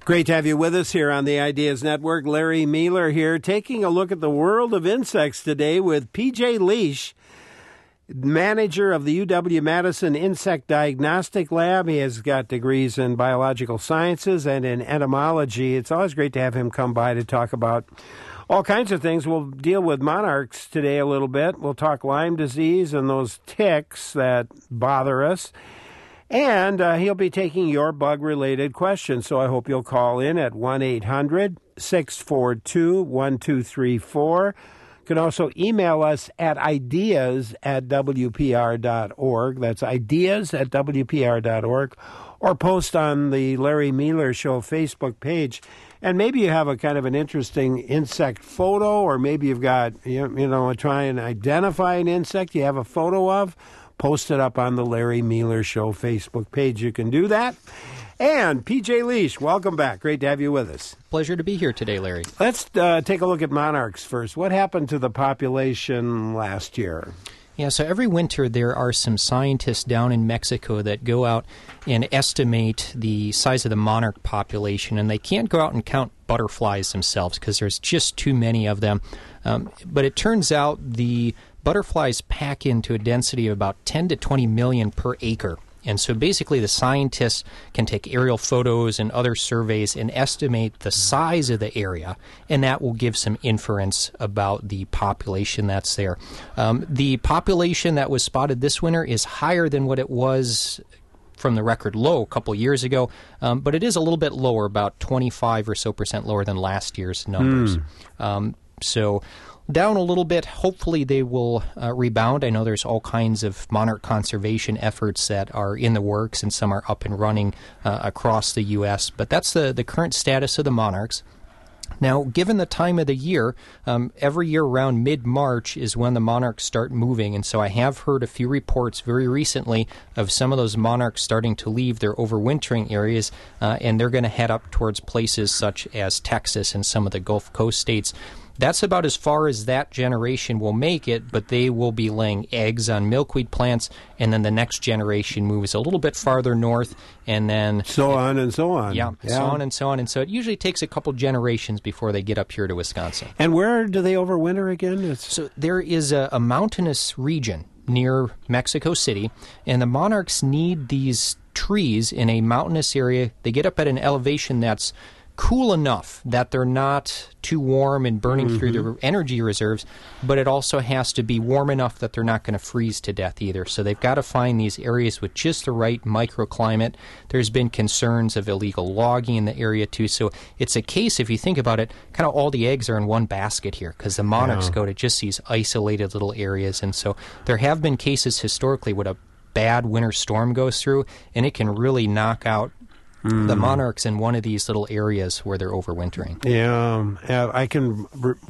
Great to have you with us here on the Ideas Network. Larry Mueller here, taking a look at the world of insects today with P.J. Liesch, manager of the UW-Madison Insect Diagnostic Lab. He has got degrees in biological sciences and in entomology. It's always great to have him come by to talk about all kinds of things. We'll deal with monarchs today a little bit. We'll talk Lyme disease and those ticks that bother us. And he'll be taking your bug-related questions, so I hope you'll call in at 1-800-642-1234. You can also email us at ideas@wpr.org. That's ideas@wpr.org. Or post on the Larry Mueller Show Facebook page. And maybe you have a kind of an interesting insect photo, or maybe you've got, try and identify an insect you have a photo of. Post it up on the Larry Mueller Show Facebook page. You can do that. And P.J. Liesch, welcome back. Great to have you with us. Pleasure to be here today, Larry. Let's take a look at monarchs first. What happened to the population last year? Yeah, so every winter there are some scientists down in Mexico that go out and estimate the size of the monarch population, and they can't go out and count butterflies themselves because there's just too many of them. But it turns out the butterflies pack into a density of about 10 to 20 million per acre. And so basically the scientists can take aerial photos and other surveys and estimate the size of the area, and that will give some inference about the population that's there. The population that was spotted this winter is higher than what it was from the record low a couple years ago, but it is a little bit lower, about 25% or so lower than last year's numbers. So down a little bit. Hopefully they will rebound. I know there's all kinds of monarch conservation efforts that are in the works, and some are up and running across the U.S., but that's the current status of the monarchs. Now, given the time of the year, every year around mid-March is when the monarchs start moving, and so I have heard a few reports very recently of some of those monarchs starting to leave their overwintering areas, and they're going to head up towards places such as Texas and some of the Gulf Coast states. That's about as far as that generation will make it, but they will be laying eggs on milkweed plants, and then the next generation moves a little bit farther north, and then so on and so on. Yeah, so on and so on. And so it usually takes a couple generations before they get up here to Wisconsin. And where do they overwinter again? So there is a mountainous region near Mexico City, and the monarchs need these trees in a mountainous area. They get up at an elevation that's cool enough that they're not too warm and burning through their energy reserves, but it also has to be warm enough that they're not going to freeze to death either. So they've got to find these areas with just the right microclimate. There's been concerns of illegal logging in the area too. So it's a case, if you think about it, kind of all the eggs are in one basket here because the monarchs go to just these isolated little areas. And so there have been cases historically when a bad winter storm goes through, and it can really knock out the monarchs in one of these little areas where they're overwintering. Yeah, I can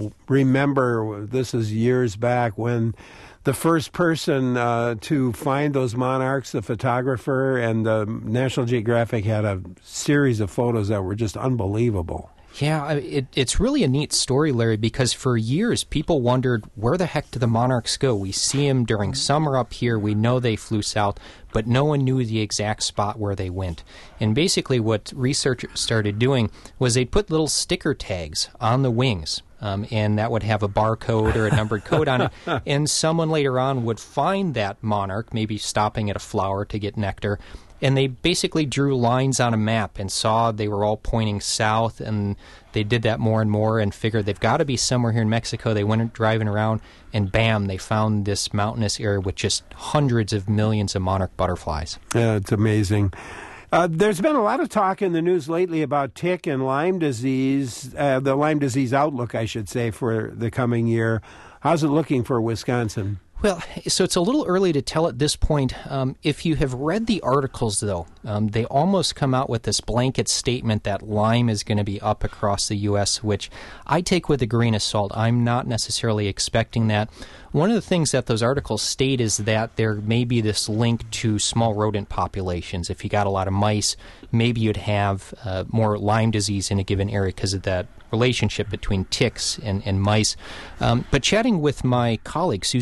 remember, this is years back, when the first person to find those monarchs, the photographer, and the National Geographic had a series of photos that were just unbelievable. Yeah, it's really a neat story, Larry, because for years people wondered, where the heck do the monarchs go? We see them during summer up here. We know they flew south, but no one knew the exact spot where they went. And basically what researchers started doing was they'd put little sticker tags on the wings, and that would have a barcode or a numbered code on it. And someone later on would find that monarch, maybe stopping at a flower to get nectar, and they basically drew lines on a map and saw they were all pointing south, and they did that more and more and figured they've got to be somewhere here in Mexico. They went driving around, and bam, they found this mountainous area with just hundreds of millions of monarch butterflies. Yeah, it's amazing. There's been a lot of talk in the news lately about tick and Lyme disease, the Lyme disease outlook, I should say, for the coming year. How's it looking for Wisconsin? Well, so it's a little early to tell at this point. If you have read the articles, though, they almost come out with this blanket statement that Lyme is going to be up across the U.S., which I take with a grain of salt. I'm not necessarily expecting that. One of the things that those articles state is that there may be this link to small rodent populations. If you got a lot of mice, maybe you'd have more Lyme disease in a given area because of that relationship between ticks and mice. But chatting with my colleague, Susan Paskey,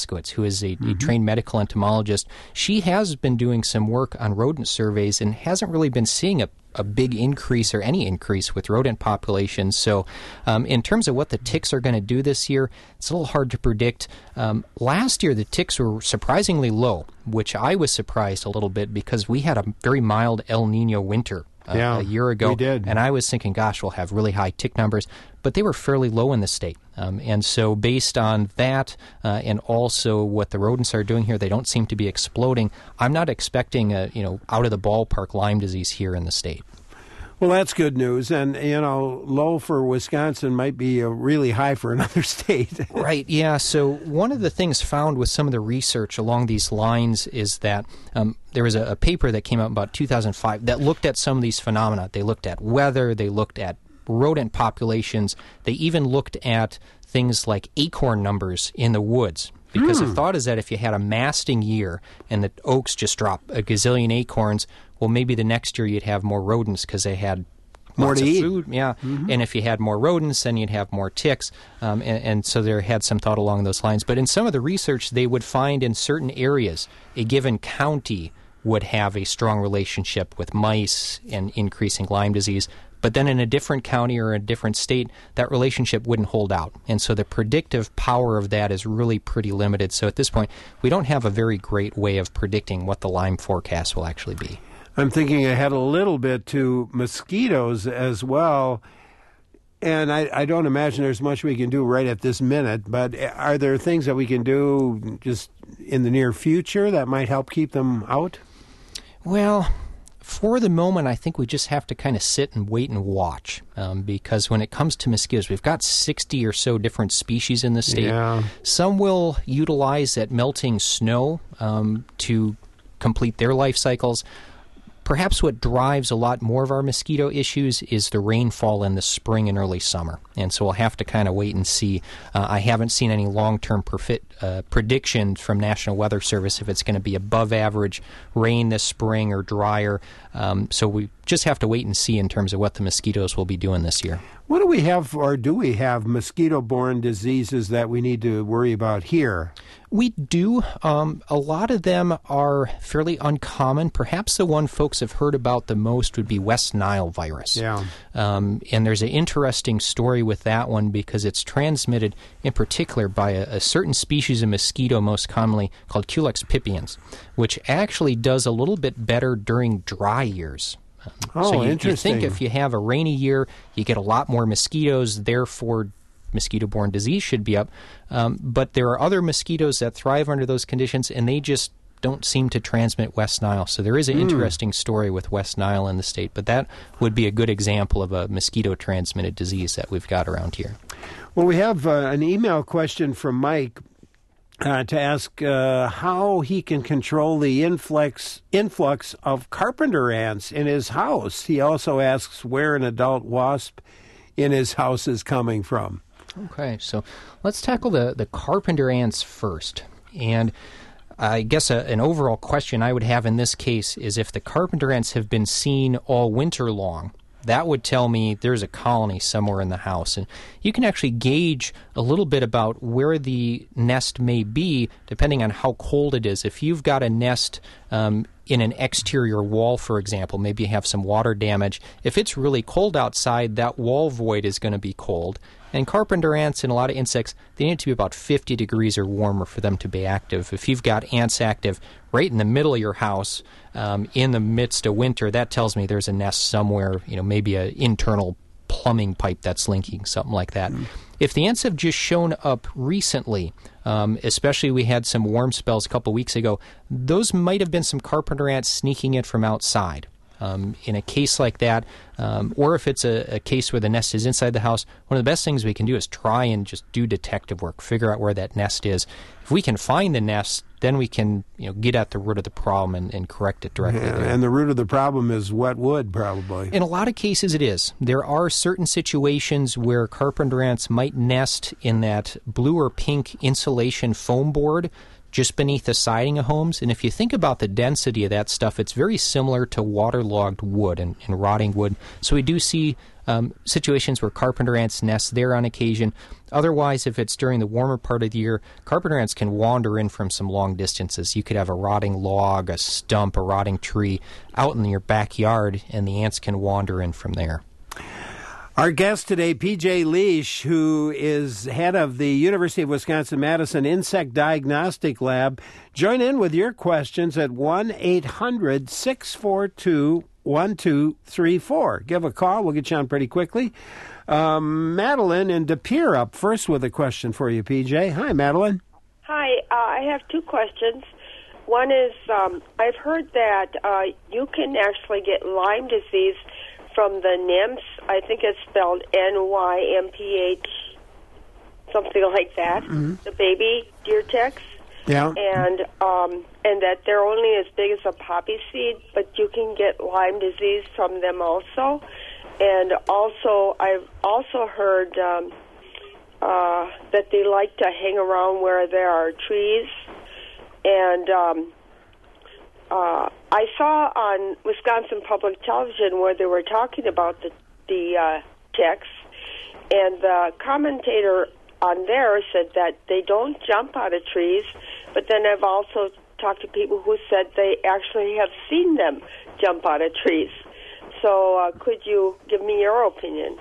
Moskowitz, who is a trained medical entomologist. She has been doing some work on rodent surveys and hasn't really been seeing a big increase or any increase with rodent populations. So in terms of what the ticks are going to do this year, it's a little hard to predict. Last year, the ticks were surprisingly low, which I was surprised a little bit because we had a very mild El Nino winter a year ago. We did. And I was thinking, gosh, we'll have really high tick numbers. But they were fairly low in the state. And so based on that and also what the rodents are doing here, they don't seem to be exploding. I'm not expecting out-of-the-ballpark Lyme disease here in the state. Well, that's good news. And, low for Wisconsin might be really high for another state. Right, yeah. So one of the things found with some of the research along these lines is that there was a paper that came out about 2005 that looked at some of these phenomena. They looked at weather, they looked at rodent populations, they even looked at things like acorn numbers in the woods. Because the thought is that if you had a masting year and the oaks just drop a gazillion acorns, well, maybe the next year you'd have more rodents because they had more lots to of eat. Food. Yeah, and if you had more rodents, then you'd have more ticks. And so there had some thought along those lines. But in some of the research, they would find in certain areas, a given county would have a strong relationship with mice and increasing Lyme disease. But then in a different county or a different state, that relationship wouldn't hold out. And so the predictive power of that is really pretty limited. So at this point, we don't have a very great way of predicting what the Lyme forecast will actually be. I'm thinking ahead a little bit to mosquitoes as well. And I don't imagine there's much we can do right at this minute, but are there things that we can do just in the near future that might help keep them out? Well, for the moment, I think we just have to kind of sit and wait and watch because when it comes to mosquitoes, we've got 60 or so different species in the state. Yeah. Some will utilize that melting snow to complete their life cycles. Perhaps what drives a lot more of our mosquito issues is the rainfall in the spring and early summer. And so we'll have to kind of wait and see. I haven't seen any long-term prediction from National Weather Service if it's going to be above average rain this spring or drier. So we just have to wait and see in terms of what the mosquitoes will be doing this year. What do we have, or do we have, mosquito-borne diseases that we need to worry about here? We do. A lot of them are fairly uncommon. Perhaps the one folks have heard about the most would be West Nile virus. Yeah. And there's an interesting story with that one because it's transmitted in particular by a certain species of mosquito, most commonly called Culex pipiens, which actually does a little bit better during dry years. So you think if you have a rainy year, you get a lot more mosquitoes, therefore mosquito-borne disease should be up. But there are other mosquitoes that thrive under those conditions, and they just don't seem to transmit West Nile. So there is an interesting story with West Nile in the state, but that would be a good example of a mosquito-transmitted disease that we've got around here. Well, we have an email question from Mike to ask how he can control the influx of carpenter ants in his house. He also asks where an adult wasp in his house is coming from. Okay, so let's tackle the carpenter ants first. And I guess an overall question I would have in this case is if the carpenter ants have been seen all winter long, that would tell me there's a colony somewhere in the house. And you can actually gauge a little bit about where the nest may be depending on how cold it is. If you've got a nest in an exterior wall, for example, maybe you have some water damage. If it's really cold outside, that wall void is going to be cold. And carpenter ants and a lot of insects, they need to be about 50 degrees or warmer for them to be active. If you've got ants active right in the middle of your house in the midst of winter, that tells me there's a nest somewhere, maybe an internal plumbing pipe that's linking, something like that. If the ants have just shown up recently, especially we had some warm spells a couple weeks ago, those might have been some carpenter ants sneaking in from outside. In a case like that, or if it's a case where the nest is inside the house, one of the best things we can do is try and just do detective work, figure out where that nest is. If we can find the nest, then we can get at the root of the problem and correct it directly there. And the root of the problem is wet wood, probably. In a lot of cases, it is. There are certain situations where carpenter ants might nest in that blue or pink insulation foam board just beneath the siding of homes. And if you think about the density of that stuff, it's very similar to waterlogged wood and rotting wood. So we do see situations where carpenter ants nest there on occasion. Otherwise, if it's during the warmer part of the year, carpenter ants can wander in from some long distances. You could have a rotting log, a stump, a rotting tree out in your backyard, and the ants can wander in from there. Our guest today, P.J. Liesch, who is head of the University of Wisconsin-Madison Insect Diagnostic Lab. Join in with your questions at 1-800-642-1234. Give a call. We'll get you on pretty quickly. Madeline in De Pere up first with a question for you, P.J. Hi, Madeline. Hi. I have two questions. One is I've heard that you can actually get Lyme disease from the nymphs. I think it's spelled NYMPH, something like that. Mm-hmm. The baby deer ticks. Yeah. And that they're only as big as a poppy seed, but you can get Lyme disease from them also. And also, I've also heard that they like to hang around where there are trees. And I saw on Wisconsin Public Television where they were talking about the ticks, and the commentator on there said that they don't jump out of trees, but then I've also talked to people who said they actually have seen them jump out of trees. So could you give me your opinion?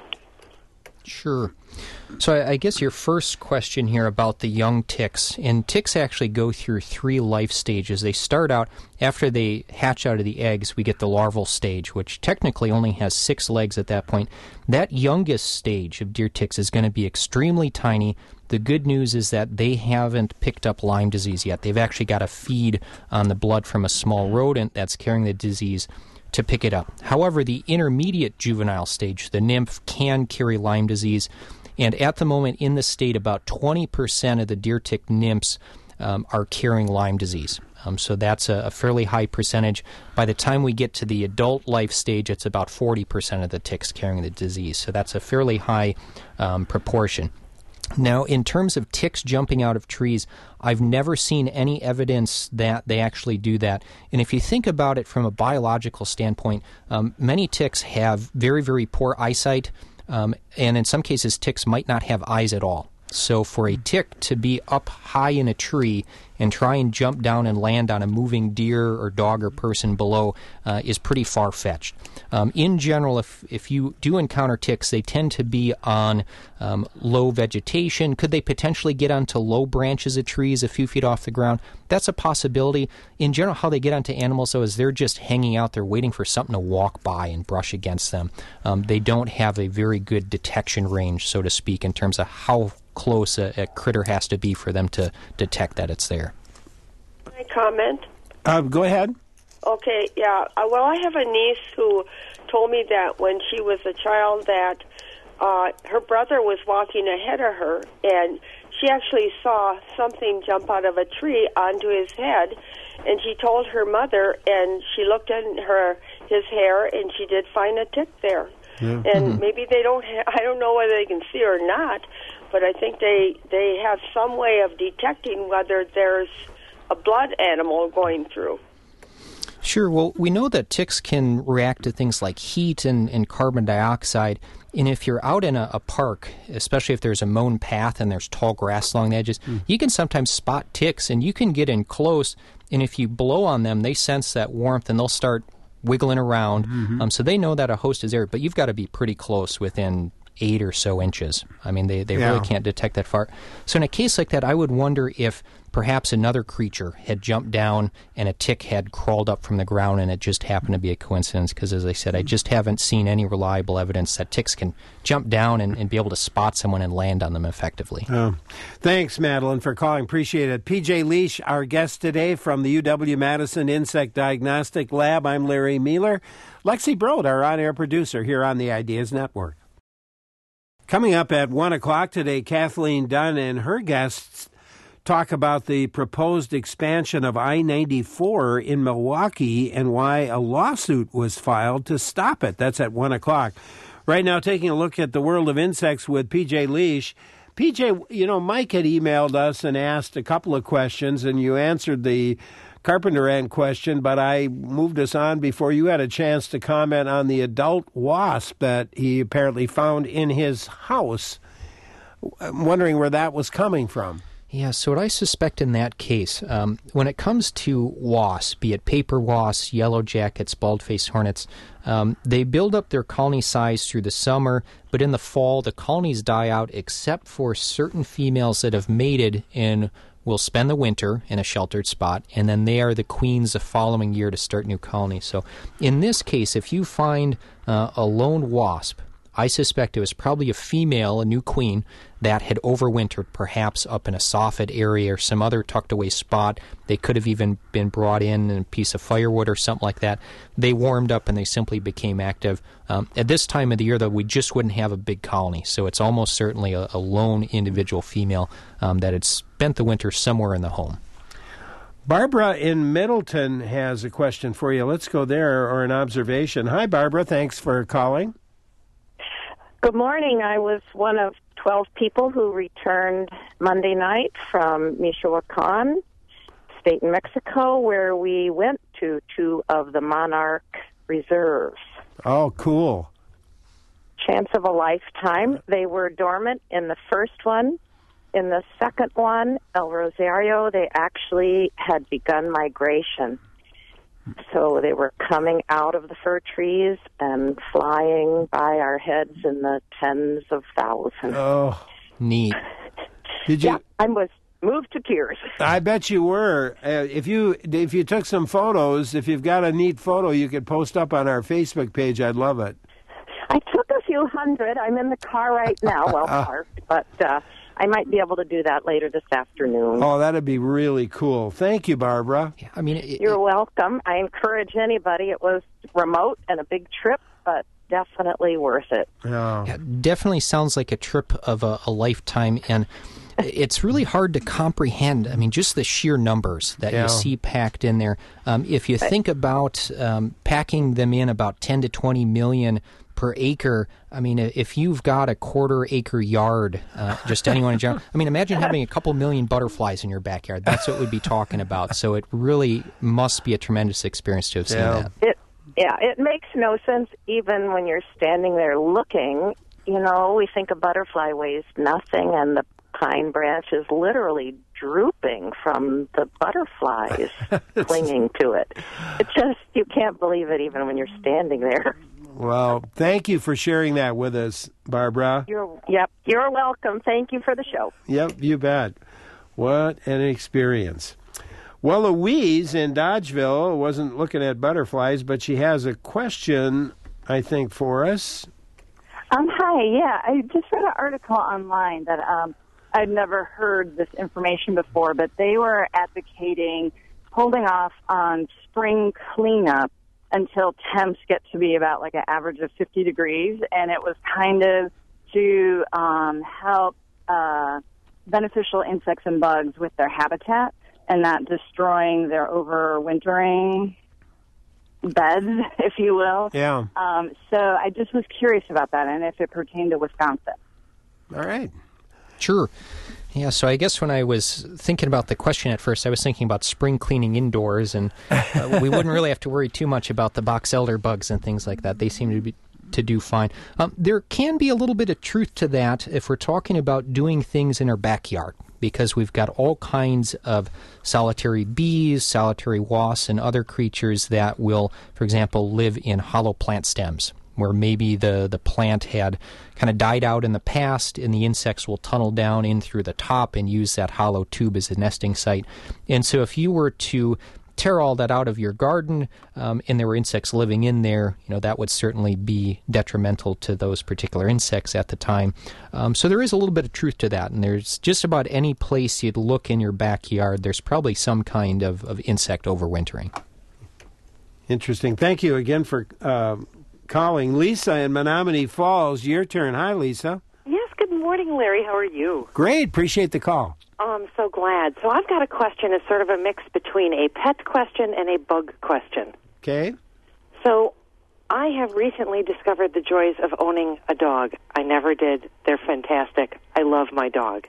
Sure. So I guess your first question here about the young ticks, and ticks actually go through 3 life stages. They start out, after they hatch out of the eggs, we get the larval stage, which technically only has 6 legs at that point. That youngest stage of deer ticks is going to be extremely tiny. The good news is that they haven't picked up Lyme disease yet. They've actually got to feed on the blood from a small rodent that's carrying the disease to pick it up. However, the intermediate juvenile stage, the nymph, can carry Lyme disease. And at the moment in the state, about 20% of the deer tick nymphs are carrying Lyme disease. So that's a fairly high percentage. By the time we get to the adult life stage, it's about 40% of the ticks carrying the disease. So that's a fairly high proportion. Now, in terms of ticks jumping out of trees, I've never seen any evidence that they actually do that. And if you think about it from a biological standpoint, many ticks have very, very poor eyesight. And in some cases, ticks might not have eyes at all. So for a tick to be up high in a tree and try and jump down and land on a moving deer or dog or person below is pretty far-fetched. In general, if you do encounter ticks, they tend to be on low vegetation. Could they potentially get onto low branches of trees a few feet off the ground? That's a possibility. In general, how they get onto animals, though, is they're just hanging out there waiting for something to walk by and brush against them. They don't have a very good detection range, so to speak, in terms of how close a critter has to be for them to detect that it's there. Can I comment? Go ahead. Okay, yeah. Well, I have a niece who told me that when she was a child that her brother was walking ahead of her, and she actually saw something jump out of a tree onto his head, and she told her mother, and she looked in his hair, and she did find a tick there. Yeah. And maybe they don't I don't know whether they can see or not, but I think they have some way of detecting whether there's a blood animal going through. Sure. Well, we know that ticks can react to things like heat and carbon dioxide. And if you're out in a park, especially if there's a mown path and there's tall grass along the edges, you can sometimes spot ticks, and you can get in close. And if you blow on them, they sense that warmth, and they'll start wiggling around. Mm-hmm. So they know that a host is there, but you've got to be pretty close, within 8 or so inches. I mean, they really can't detect that far. So in a case like that, I would wonder if perhaps another creature had jumped down and a tick had crawled up from the ground, and it just happened to be a coincidence, because, as I said, I just haven't seen any reliable evidence that ticks can jump down and be able to spot someone and land on them effectively. Oh. Thanks, Madeline, for calling. Appreciate it. P.J. Liesch, our guest today from the UW-Madison Insect Diagnostic Lab. I'm Larry Mealer. Lexi Broad, our on-air producer here on the Ideas Network. Coming up at 1 o'clock today, Kathleen Dunn and her guests talk about the proposed expansion of I-94 in Milwaukee and why a lawsuit was filed to stop it. That's at 1 o'clock. Right now, taking a look at the world of insects with P.J. Liesch. PJ, Mike had emailed us and asked a couple of questions, and you answered the carpenter ant question, but I moved us on before you had a chance to comment on the adult wasp that he apparently found in his house. I'm wondering where that was coming from. Yeah, so what I suspect in that case, when it comes to wasps, be it paper wasps, yellow jackets, bald-faced hornets, they build up their colony size through the summer, but in the fall the colonies die out except for certain females that have mated and will spend the winter in a sheltered spot, and then they are the queens the following year to start new colonies. So in this case, if you find a lone wasp, I suspect it was probably a female, a new queen, that had overwintered perhaps up in a soffit area or some other tucked away spot. They could have even been brought in a piece of firewood or something like that. They warmed up and they simply became active. At this time of the year, though, we just wouldn't have a big colony, so it's almost certainly a lone individual female that had spent the winter somewhere in the home. Barbara in Middleton has a question for you. Let's go there, or an observation. Hi, Barbara. Thanks for calling. Good morning. I was one of 12 people who returned Monday night from Michoacan, state in Mexico, where we went to two of the monarch reserves. Oh, cool. Chance of a lifetime. They were dormant in the first one. In the second one, El Rosario, they actually had begun migration. So they were coming out of the fir trees and flying by our heads in the tens of thousands. Oh, neat. Did you? Yeah, I was moved to tears. I bet you were. If you took some photos, if you've got a neat photo, you could post up on our Facebook page. I'd love it. I took a few hundred. I'm in the car right now, well parked, but I might be able to do that later this afternoon. Oh, that'd be really cool. Thank you, Barbara. Yeah, I mean, You're welcome. I encourage anybody. It was remote and a big trip, but definitely worth it. Oh. Yeah, definitely sounds like a trip of a lifetime, and it's really hard to comprehend. I mean, just the sheer numbers that you see packed in there. If you think about packing them in about 10 to 20 million per acre, I mean, if you've got a quarter-acre yard, just anyone in general, I mean, imagine having a couple million butterflies in your backyard. That's what we'd be talking about. So it really must be a tremendous experience to have seen that. It makes no sense even when you're standing there looking. You know, we think a butterfly weighs nothing, and the pine branch is literally drooping from the butterflies clinging to it. It's just, you can't believe it even when you're standing there. Well, thank you for sharing that with us, Barbara. You're welcome. Thank you for the show. Yep, you bet. What an experience. Well, Louise in Dodgeville wasn't looking at butterflies, but she has a question, I think, for us. Hi, yeah. I just read an article online that I'd never heard this information before, but they were advocating holding off on spring cleanup until temps get to be about like an average of 50 degrees, and it was kind of to help beneficial insects and bugs with their habitat and not destroying their overwintering beds, if you will. Yeah. So I just was curious about that and if it pertained to Wisconsin. All right. Sure. Yeah, so I guess when I was thinking about the question at first, I was thinking about spring cleaning indoors, and we wouldn't really have to worry too much about the box elder bugs and things like that. They seem to do fine. There can be a little bit of truth to that if we're talking about doing things in our backyard, because we've got all kinds of solitary bees, solitary wasps, and other creatures that will, for example, live in hollow plant stems, where maybe the plant had kind of died out in the past, and the insects will tunnel down in through the top and use that hollow tube as a nesting site. And so if you were to tear all that out of your garden and there were insects living in there, that would certainly be detrimental to those particular insects at the time. So there is a little bit of truth to that, and there's just about any place you'd look in your backyard, there's probably some kind of insect overwintering. Interesting. Thank you again for calling. Lisa in Menominee Falls, your turn. Hi, Lisa. Yes, good morning, Larry. How are you? Great. Appreciate the call. Oh, I'm so glad. So I've got a question. It's sort of a mix between a pet question and a bug question. Okay. So I have recently discovered the joys of owning a dog. I never did. They're fantastic. I love my dog.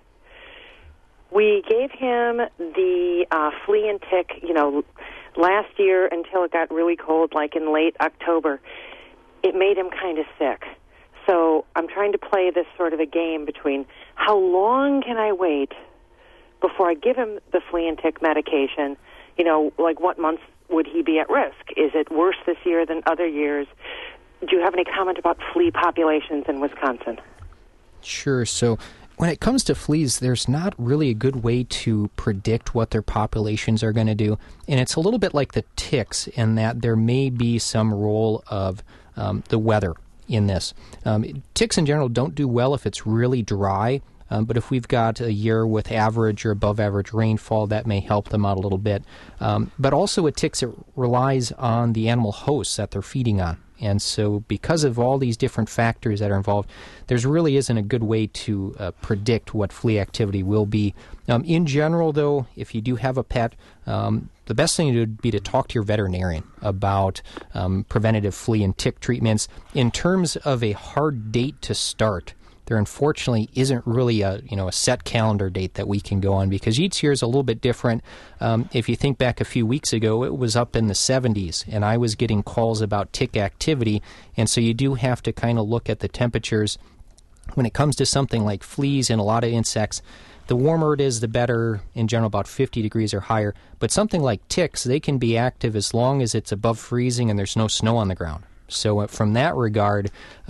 We gave him the flea and tick, last year until it got really cold, like in late October. It made him kind of sick. So I'm trying to play this sort of a game between how long can I wait before I give him the flea and tick medication, like what months would he be at risk? Is it worse this year than other years? Do you have any comment about flea populations in Wisconsin? Sure. So when it comes to fleas, there's not really a good way to predict what their populations are going to do. And it's a little bit like the ticks in that there may be some role of the weather in this. Ticks in general don't do well if it's really dry. But if we've got a year with average or above average rainfall, that may help them out a little bit. But also with ticks, it relies on the animal hosts that they're feeding on. And so because of all these different factors that are involved, there really isn't a good way to predict what flea activity will be. In general, though, if you do have a pet, the best thing to do would be to talk to your veterinarian about preventative flea and tick treatments. In terms of a hard date to start, there unfortunately isn't really a set calendar date that we can go on because each year is a little bit different. If you think back a few weeks ago, it was up in the 70s, and I was getting calls about tick activity, and so you do have to kind of look at the temperatures. When it comes to something like fleas and a lot of insects, the warmer it is, the better, in general, about 50 degrees or higher. But something like ticks, they can be active as long as it's above freezing and there's no snow on the ground. So from that regard,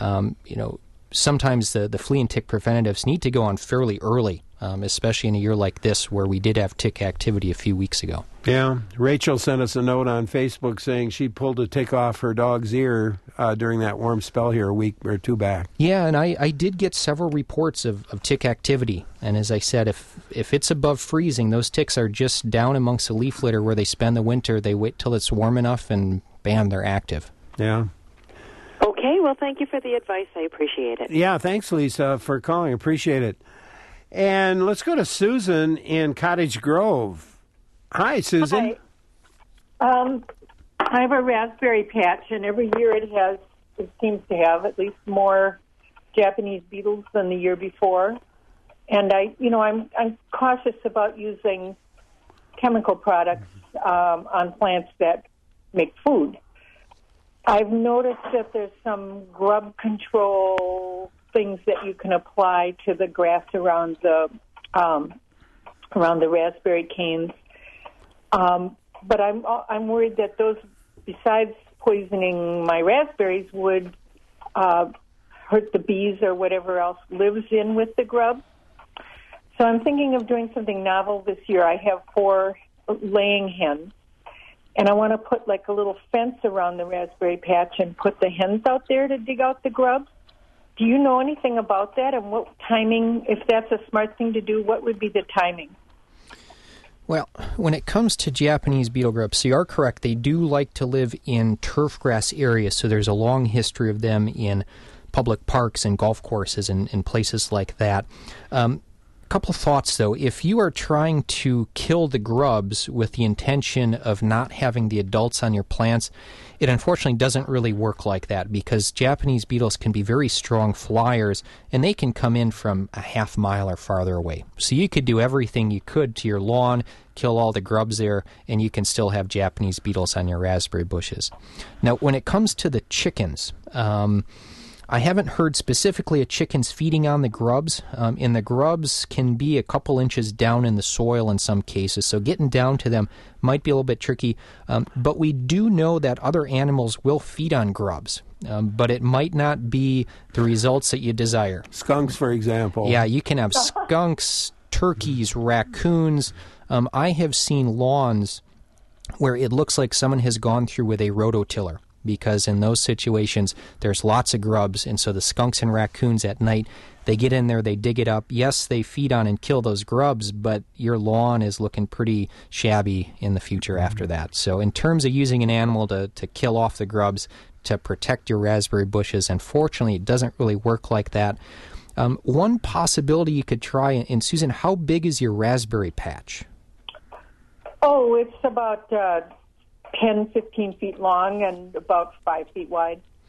sometimes the flea and tick preventatives need to go on fairly early, especially in a year like this where we did have tick activity a few weeks ago. Yeah. Rachel sent us a note on Facebook saying she pulled a tick off her dog's ear during that warm spell here a week or two back. Yeah, and I did get several reports of tick activity. And as I said, if it's above freezing, those ticks are just down amongst the leaf litter where they spend the winter. They wait till it's warm enough and bam, they're active. Yeah. Okay, well, thank you for the advice. I appreciate it. Yeah, thanks, Lisa, for calling. Appreciate it. And let's go to Susan in Cottage Grove. Hi, Susan. Hi. I have a raspberry patch, and every year it seems to have at least more Japanese beetles than the year before. And I'm cautious about using chemical products on plants that make food. I've noticed that there's some grub control things that you can apply to the grass around the raspberry canes, but I'm worried that those, besides poisoning my raspberries, would hurt the bees or whatever else lives in with the grub. So I'm thinking of doing something novel this year. I have 4 laying hens. And I want to put like a little fence around the raspberry patch and put the hens out there to dig out the grubs. Do you know anything about that and what timing, if that's a smart thing to do, what would be the timing? Well, when it comes to Japanese beetle grubs, so you are correct. They do like to live in turf grass areas, so there's a long history of them in public parks and golf courses and places like that. Couple of thoughts, though. If you are trying to kill the grubs with the intention of not having the adults on your plants, it unfortunately doesn't really work like that because Japanese beetles can be very strong flyers, and they can come in from a half mile or farther away. So you could do everything you could to your lawn, kill all the grubs there, and you can still have Japanese beetles on your raspberry bushes. Now, when it comes to the chickens, I haven't heard specifically of chickens feeding on the grubs, and the grubs can be a couple inches down in the soil in some cases, so getting down to them might be a little bit tricky. But we do know that other animals will feed on grubs, but it might not be the results that you desire. Skunks, for example. Yeah, you can have skunks, turkeys, raccoons. I have seen lawns where it looks like someone has gone through with a rototiller, because in those situations, there's lots of grubs, and so the skunks and raccoons at night, they get in there, they dig it up. Yes, they feed on and kill those grubs, but your lawn is looking pretty shabby in the future after that. So in terms of using an animal to kill off the grubs, to protect your raspberry bushes, unfortunately, it doesn't really work like that. One possibility you could try, and Susan, how big is your raspberry patch? Oh, it's about 10, 15 feet long and about 5 feet wide.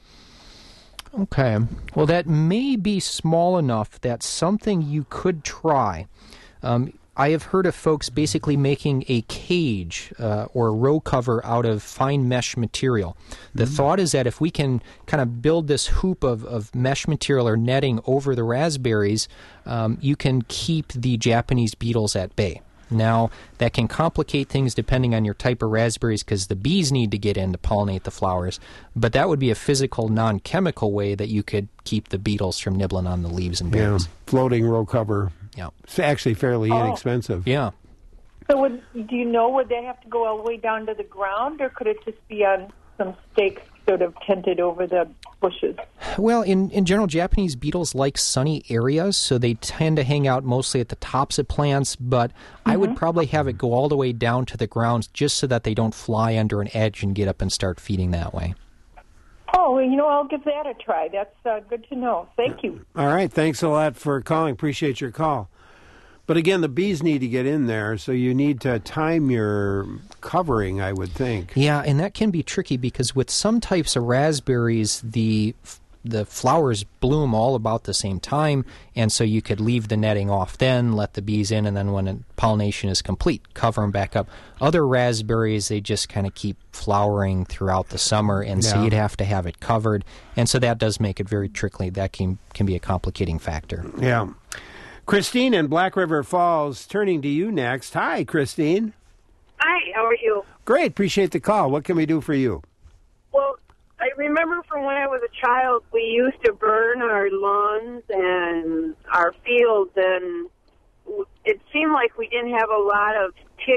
Okay. Well, that may be small enough. That's something you could try. I have heard of folks basically making a cage or a row cover out of fine mesh material. The thought is that if we can kind of build this hoop of mesh material or netting over the raspberries, you can keep the Japanese beetles at bay. Now, that can complicate things depending on your type of raspberries because the bees need to get in to pollinate the flowers, but that would be a physical, non-chemical way that you could keep the beetles from nibbling on the leaves and berries. Yeah, floating row cover. Yeah. It's actually fairly inexpensive. Yeah. So do you know, would they have to go all the way down to the ground, or could it just be on some stakes sort of tented over the bushes? Well, in general, Japanese beetles like sunny areas, so they tend to hang out mostly at the tops of plants, but I would probably have it go all the way down to the ground just so that they don't fly under an edge and get up and start feeding that way. Oh, well, I'll give that a try. That's good to know. Thank you. All right. Thanks a lot for calling. Appreciate your call. But again, the bees need to get in there, so you need to time your covering, I would think. Yeah, and that can be tricky because with some types of raspberries, the flowers bloom all about the same time, and so you could leave the netting off then, let the bees in, and then when pollination is complete, cover them back up. Other raspberries, they just kind of keep flowering throughout the summer, and so you'd have to have it covered, and so that does make it very tricky. That can be a complicating factor. Yeah. Christine in Black River Falls, turning to you next. Hi, Christine. Hi, how are you? Great, appreciate the call. What can we do for you? Well, I remember from when I was a child, we used to burn our lawns and our fields, and it seemed like we didn't have a lot of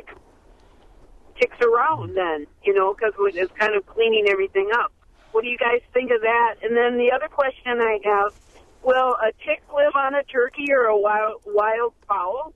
ticks around then, because we were just kind of cleaning everything up. What do you guys think of that? And then the other question I have, will a tick live on a turkey or a wild fowl?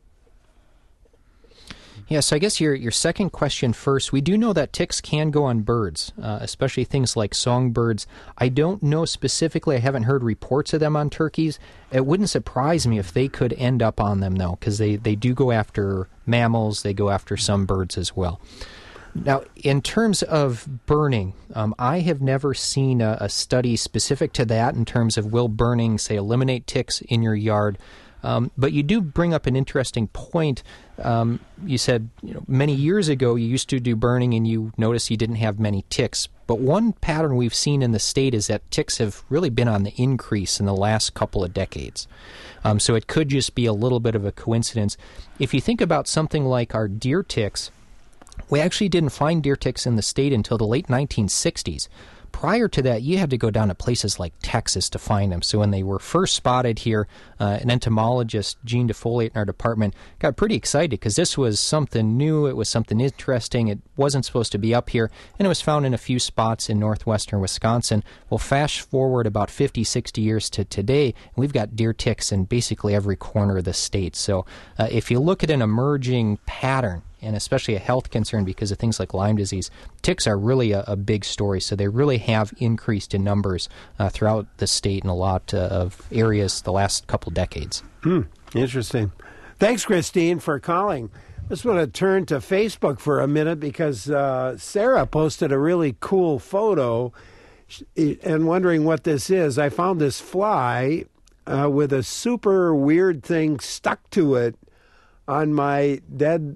Yeah, so I guess your second question first. We do know that ticks can go on birds, especially things like songbirds. I don't know specifically. I haven't heard reports of them on turkeys. It wouldn't surprise me if they could end up on them, though, because they do go after mammals. They go after some birds as well. Now, in terms of burning, I have never seen a study specific to that in terms of will burning, say, eliminate ticks in your yard. But you do bring up an interesting point. You said many years ago you used to do burning and you noticed you didn't have many ticks. But one pattern we've seen in the state is that ticks have really been on the increase in the last couple of decades. So it could just be a little bit of a coincidence. If you think about something like our deer ticks, we actually didn't find deer ticks in the state until the late 1960s. Prior to that, you had to go down to places like Texas to find them. So when they were first spotted here, an entomologist, Gene DeFoliate in our department, got pretty excited because this was something new. It was something interesting. It wasn't supposed to be up here, and it was found in a few spots in northwestern Wisconsin. Well, fast forward about 50, 60 years to today, and we've got deer ticks in basically every corner of the state. So if you look at an emerging pattern, and especially a health concern because of things like Lyme disease, ticks are really a big story. So they really have increased in numbers throughout the state in a lot of areas the last couple decades. Interesting. Thanks, Christine, for calling. I just want to turn to Facebook for a minute because Sarah posted a really cool photo and wondering what this is. I found this fly with a super weird thing stuck to it on my dead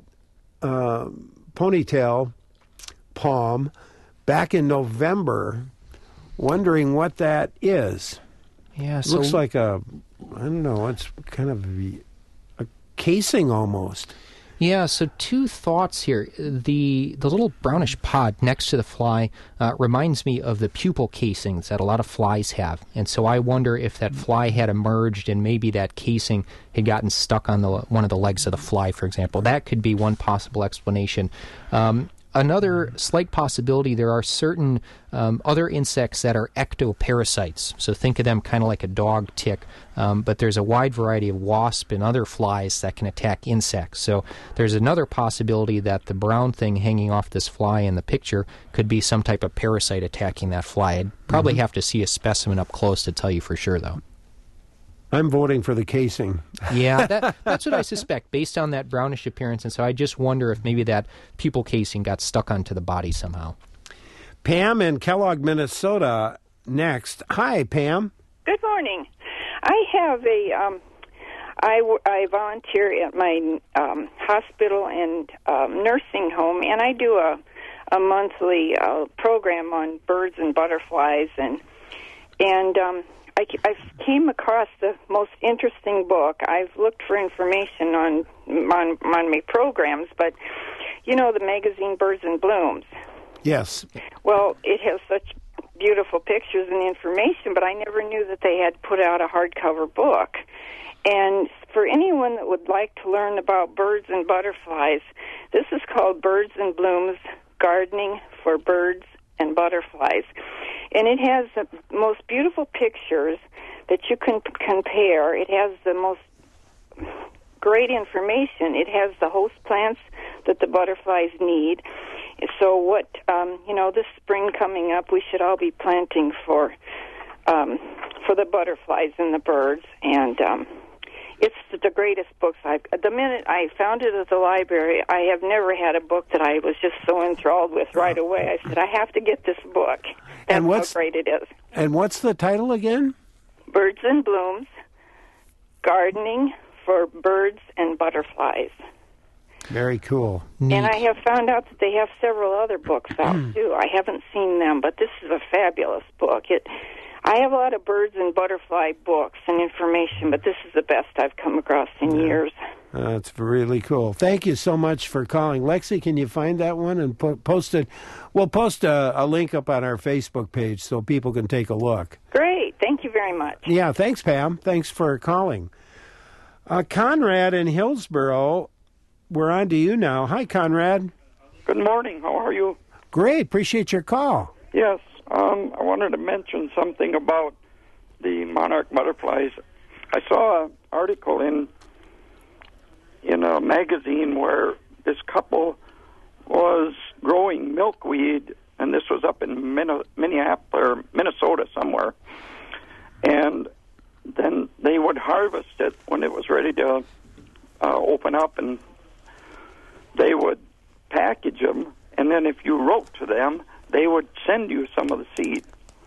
ponytail palm back in November, wondering what that is. Yeah, so looks like I don't know, it's kind of a casing almost. Yeah, so two thoughts here. The little brownish pod next to the fly reminds me of the pupal casings that a lot of flies have. And so I wonder if that fly had emerged and maybe that casing had gotten stuck on one of the legs of the fly, for example. That could be one possible explanation. Another slight possibility, there are certain other insects that are ectoparasites. So think of them kind of like a dog tick, but there's a wide variety of wasp and other flies that can attack insects. So there's another possibility that the brown thing hanging off this fly in the picture could be some type of parasite attacking that fly. I'd probably have to see a specimen up close to tell you for sure, though. I'm voting for the casing. Yeah, that's what I suspect, based on that brownish appearance. And so I just wonder if maybe that pupal casing got stuck onto the body somehow. Pam in Kellogg, Minnesota next. Hi, Pam. Good morning. I have I volunteer at my hospital and nursing home, and I do a monthly program on birds and butterflies, and I came across the most interesting book. I've looked for information on my programs, but you know the magazine Birds and Blooms. Yes. Well, it has such beautiful pictures and information, but I never knew that they had put out a hardcover book. And for anyone that would like to learn about birds and butterflies, this is called Birds and Blooms, Gardening for Birds and Butterflies. And it has the most beautiful pictures that you can compare. It has the most great information. It has the host plants that the butterflies need. So what, this spring coming up, we should all be planting for the butterflies and the birds. And it's the greatest books the minute I found it at the library, I have never had a book that I was just so enthralled with right away. I said, I have to get this book. That's how great it is. And what's the title again? Birds and Blooms, Gardening for Birds and Butterflies. Very cool. Neat. And I have found out that they have several other books out, too. I haven't seen them, but this is a fabulous book. I have a lot of birds and butterfly books and information, but this is the best I've come across in years. That's really cool. Thank you so much for calling. Lexi, can you find that one and post it? We'll post a link up on our Facebook page so people can take a look. Great. Thank you very much. Yeah, thanks, Pam. Thanks for calling. Conrad in Hillsboro, we're on to you now. Hi, Conrad. Good morning. How are you? Great. Appreciate your call. Yes. I wanted to mention something about the monarch butterflies. I saw an article in a magazine where this couple was growing milkweed, and this was up in Minneapolis or Minnesota somewhere. And then they would harvest it when it was ready to open up, and they would package them, and then if you wrote to them, they would send you some of the seed.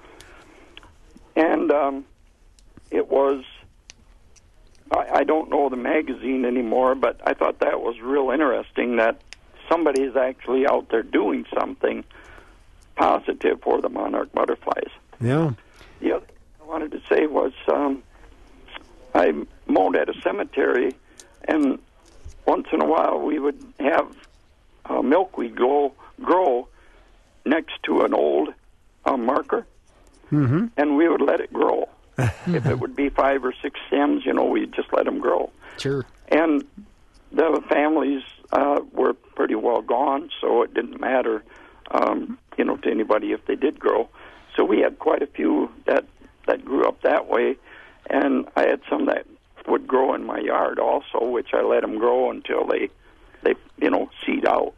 And it was, I don't know the magazine anymore, but I thought that was real interesting that somebody is actually out there doing something positive for the monarch butterflies. Yeah. The other thing I wanted to say was I mowed at a cemetery, and once in a while we would have milkweed grow next to an old marker, and we would let it grow. If it would be 5 or 6 stems, we'd just let them grow. Sure. And the families were pretty well gone, so it didn't matter, to anybody if they did grow. So we had quite a few that grew up that way, and I had some that would grow in my yard also, which I let them grow until they seed out.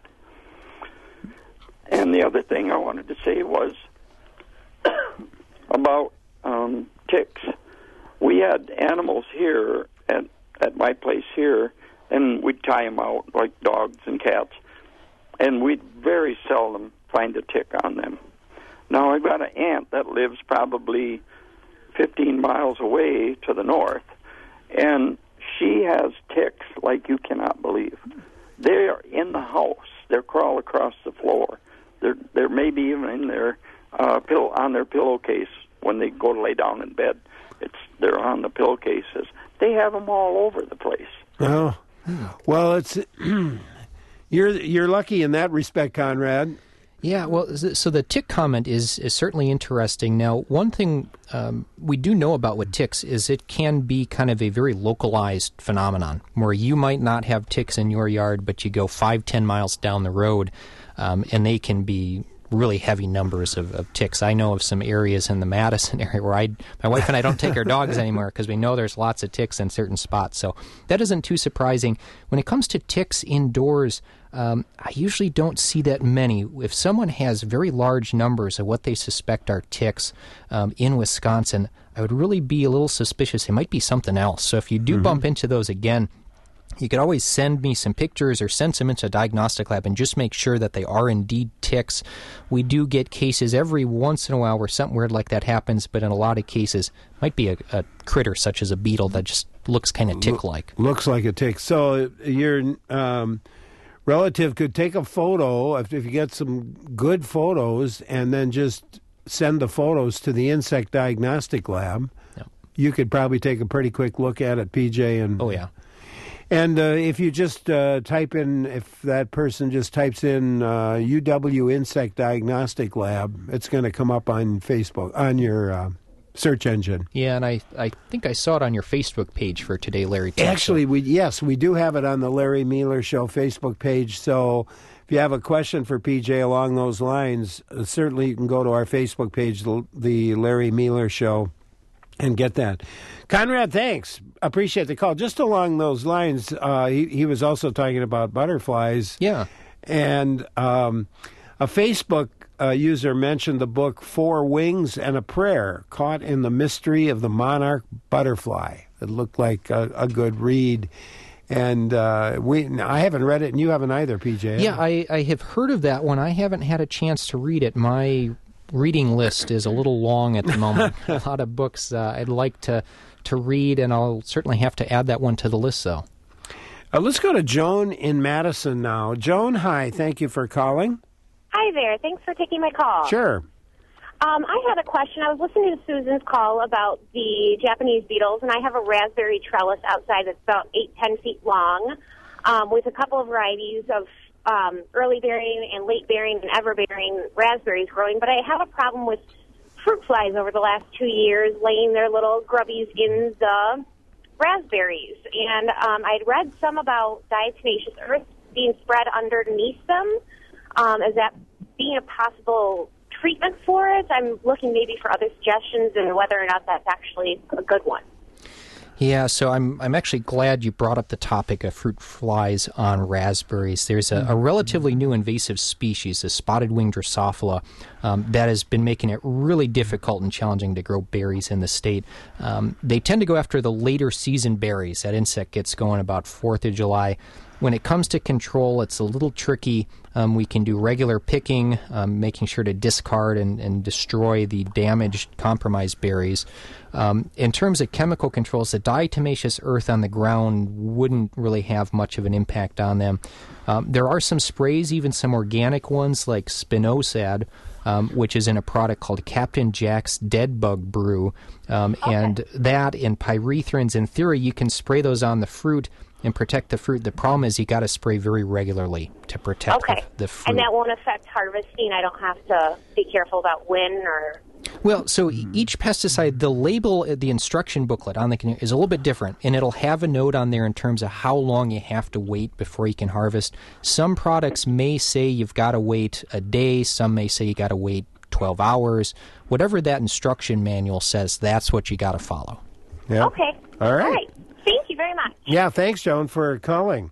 And the other thing I wanted to say was about ticks. We had animals here at my place here, and we'd tie them out like dogs and cats, and we'd very seldom find a tick on them. Now, I've got an aunt that lives probably 15 miles away to the north, and she has ticks like you cannot believe. They are in the house. They crawl across the floor. They're maybe even in their on their pillowcase when they go to lay down in bed. They're on the pillowcases. They have them all over the place. Oh, well, it's you're lucky in that respect, Conrad. Yeah, well, so the tick comment is certainly interesting. Now, one thing we do know about with ticks is it can be kind of a very localized phenomenon where you might not have ticks in your yard, but you go 5-10 miles down the road, and they can be really heavy numbers of ticks. I know of some areas in the Madison area where my wife and I don't take our dogs anymore because we know there's lots of ticks in certain spots. So that isn't too surprising. When it comes to ticks indoors, I usually don't see that many. If someone has very large numbers of what they suspect are ticks in Wisconsin, I would really be a little suspicious. It might be something else. So if you do bump into those again, you could always send me some pictures or send some into a diagnostic lab and just make sure that they are indeed ticks. We do get cases every once in a while where something weird like that happens, but in a lot of cases, it might be a critter such as a beetle that just looks kind of tick-like. Looks like a tick. So your relative could take a photo, if you get some good photos, and then just send the photos to the insect diagnostic lab. Yep. You could probably take a pretty quick look at it, PJ. And oh, yeah. And if you just type in, if that person just types in UW Insect Diagnostic Lab, it's going to come up on Facebook, on your search engine. Yeah, and I think I saw it on your Facebook page for today, Larry. Too, Actually, we do have it on the Larry Mealer Show Facebook page. So if you have a question for PJ along those lines, certainly you can go to our Facebook page, the Larry Mealer Show, and get that. Conrad, thanks. Appreciate the call. Just along those lines, he was also talking about butterflies. Yeah. And a Facebook user mentioned the book 4 Wings and a Prayer, Caught in the Mystery of the Monarch Butterfly. It looked like a good read. And I haven't read it, and you haven't either, PJ. Yeah, I have heard of that one. I haven't had a chance to read it. My reading list is a little long at the moment. A lot of books I'd like to read, and I'll certainly have to add that one to the list, though. Let's go to Joan in Madison now. Joan, hi. Thank you for calling. Hi there. Thanks for taking my call. Sure. I had a question. I was listening to Susan's call about the Japanese beetles, and I have a raspberry trellis outside that's about 8-10 feet long with a couple of varieties of early bearing and late bearing and ever bearing raspberries growing, but I have a problem with fruit flies over the last 2 years laying their little grubbies in the raspberries. And I'd read some about diatomaceous earth being spread underneath them. Is that being a possible treatment for it? I'm looking maybe for other suggestions and whether or not that's actually a good one. Yeah, so I'm actually glad you brought up the topic of fruit flies on raspberries. There's a relatively new invasive species, the spotted-winged Drosophila, that has been making it really difficult and challenging to grow berries in the state. They tend to go after the later season berries. That insect gets going about 4th of July. When it comes to control, it's a little tricky. We can do regular picking, making sure to discard and destroy the damaged, compromised berries. In terms of chemical controls, the diatomaceous earth on the ground wouldn't really have much of an impact on them. There are some sprays, even some organic ones like Spinosad, which is in a product called Captain Jack's Dead Bug Brew. And that and pyrethrins, in theory, you can spray those on the fruit and protect the fruit. The problem is you got to spray very regularly to protect the fruit. And that won't affect harvesting? I don't have to be careful about when or... Well, so each pesticide, the label, the instruction booklet on the is a little bit different, and it'll have a note on there in terms of how long you have to wait before you can harvest. Some products may say you've got to wait a day. Some may say you got to wait 12 hours. Whatever that instruction manual says, that's what you got to follow. Yeah. Okay. All right. Thank you very much. Yeah, thanks, Joan, for calling.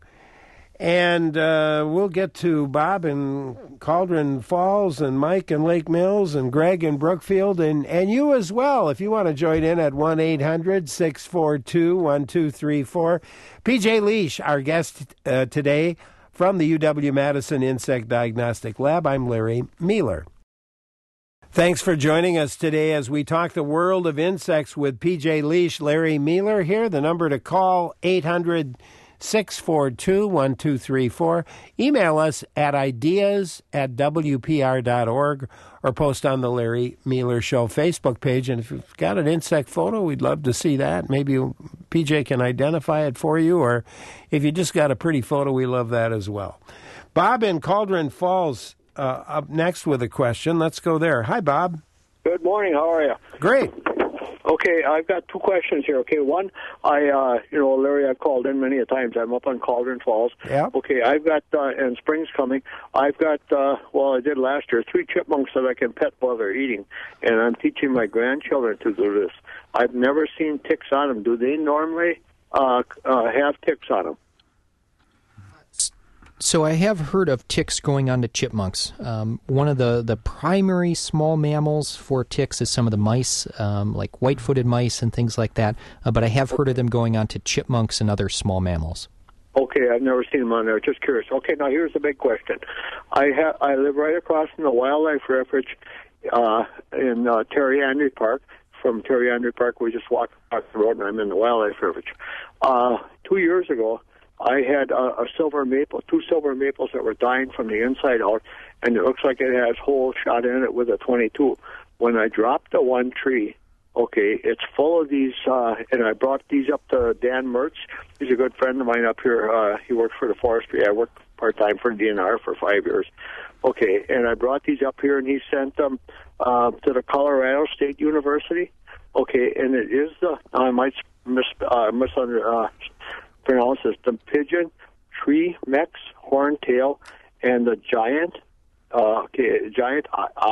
And we'll get to Bob in Cauldron Falls and Mike in Lake Mills and Greg in Brookfield and you as well if you want to join in at 1-800-642-1234. PJ Leash, our guest today from the UW-Madison Insect Diagnostic Lab. I'm Larry Mealer. Thanks for joining us today as we talk the world of insects with PJ Leash. Larry Mealer here. The number to call, 800-642-1234. Email us at ideas@wpr.org or post on the Larry Mealer Show Facebook page. And if you've got an insect photo, we'd love to see that. Maybe PJ can identify it for you, or if you just got a pretty photo, we love that as well. Bob in Cauldron Falls up next with a question. Let's go there. Hi, Bob. Good morning. How are you? Great. Okay, I've got two questions here. Okay, one, Larry, I've called in many a times. I'm up on Cauldron Falls. Yeah. Okay, I've got, and spring's coming, I've got, I did last year, 3 chipmunks that I can pet while they're eating, and I'm teaching my grandchildren to do this. I've never seen ticks on them. Do they normally have ticks on them? So I have heard of ticks going on to chipmunks. One of the primary small mammals for ticks is some of the mice, like white-footed mice and things like that. But I have heard of them going on to chipmunks and other small mammals. Okay, I've never seen them on there. Just curious. Okay, now here's the big question. I live right across from the wildlife refuge in Terry Henry Park. From Terry Henry Park, we just walk across the road, and I'm in the wildlife refuge. 2 years ago, I had a silver maple, 2 silver maples that were dying from the inside out, and it looks like it has holes shot in it with a .22. When I dropped the one tree, okay, it's full of these, and I brought these up to Dan Mertz. He's a good friend of mine up here. He works for the forestry. I worked part-time for DNR for 5 years. Okay, and I brought these up here, and he sent them to the Colorado State University. Okay, and it is I might mispronounce this, the pigeon, tree mex, horntail, and the giant, giant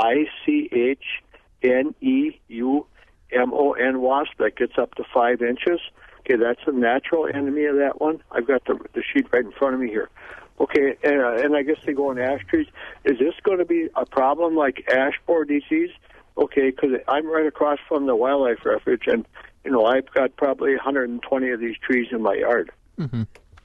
ICHNEUMON wasp that gets up to 5 inches. Okay, that's a natural enemy of that one. I've got the sheet right in front of me here. Okay, and I guess they go in ash trees. Is this going to be a problem like ash borer disease? Okay, because I'm right across from the wildlife refuge, and, I've got probably 120 of these trees in my yard. Mm-hmm.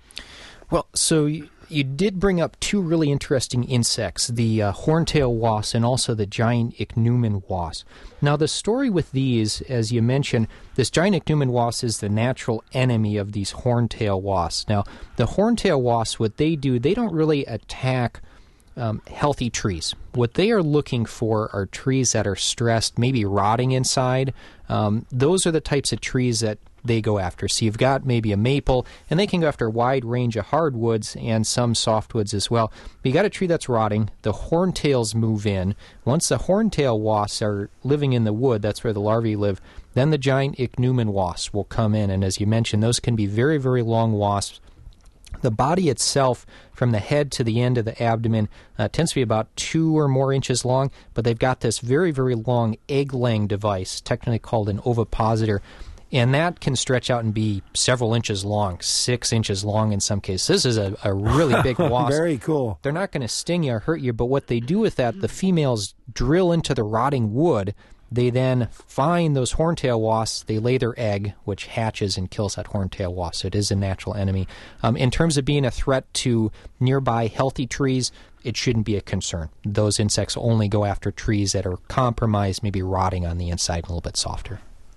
Well, so you did bring up 2 really interesting insects, the horntail wasp and also the giant ichneumon wasp. Now, the story with these, as you mentioned, this giant ichneumon wasp is the natural enemy of these horntail wasps. Now, the horntail wasps, what they do, they don't really attack healthy trees. What they are looking for are trees that are stressed, maybe rotting inside. Those are the types of trees that they go after. So you've got maybe a maple, and they can go after a wide range of hardwoods and some softwoods as well. But you got a tree that's rotting, the horntails move in. Once the horntail wasps are living in the wood, that's where the larvae live, then the giant ichneumon wasps will come in. And as you mentioned, those can be very, very long wasps. The body itself, from the head to the end of the abdomen, tends to be about 2 or more inches long, but they've got this very, very long egg-laying device, technically called an ovipositor, and that can stretch out and be several inches long, 6 inches long in some cases. This is a really big wasp. Very cool. They're not going to sting you or hurt you, but what they do with that, the females drill into the rotting wood. They then find those horntail wasps. They lay their egg, which hatches and kills that horntail wasp. So it is a natural enemy. In terms of being a threat to nearby healthy trees, it shouldn't be a concern. Those insects only go after trees that are compromised, maybe rotting on the inside, and a little bit softer.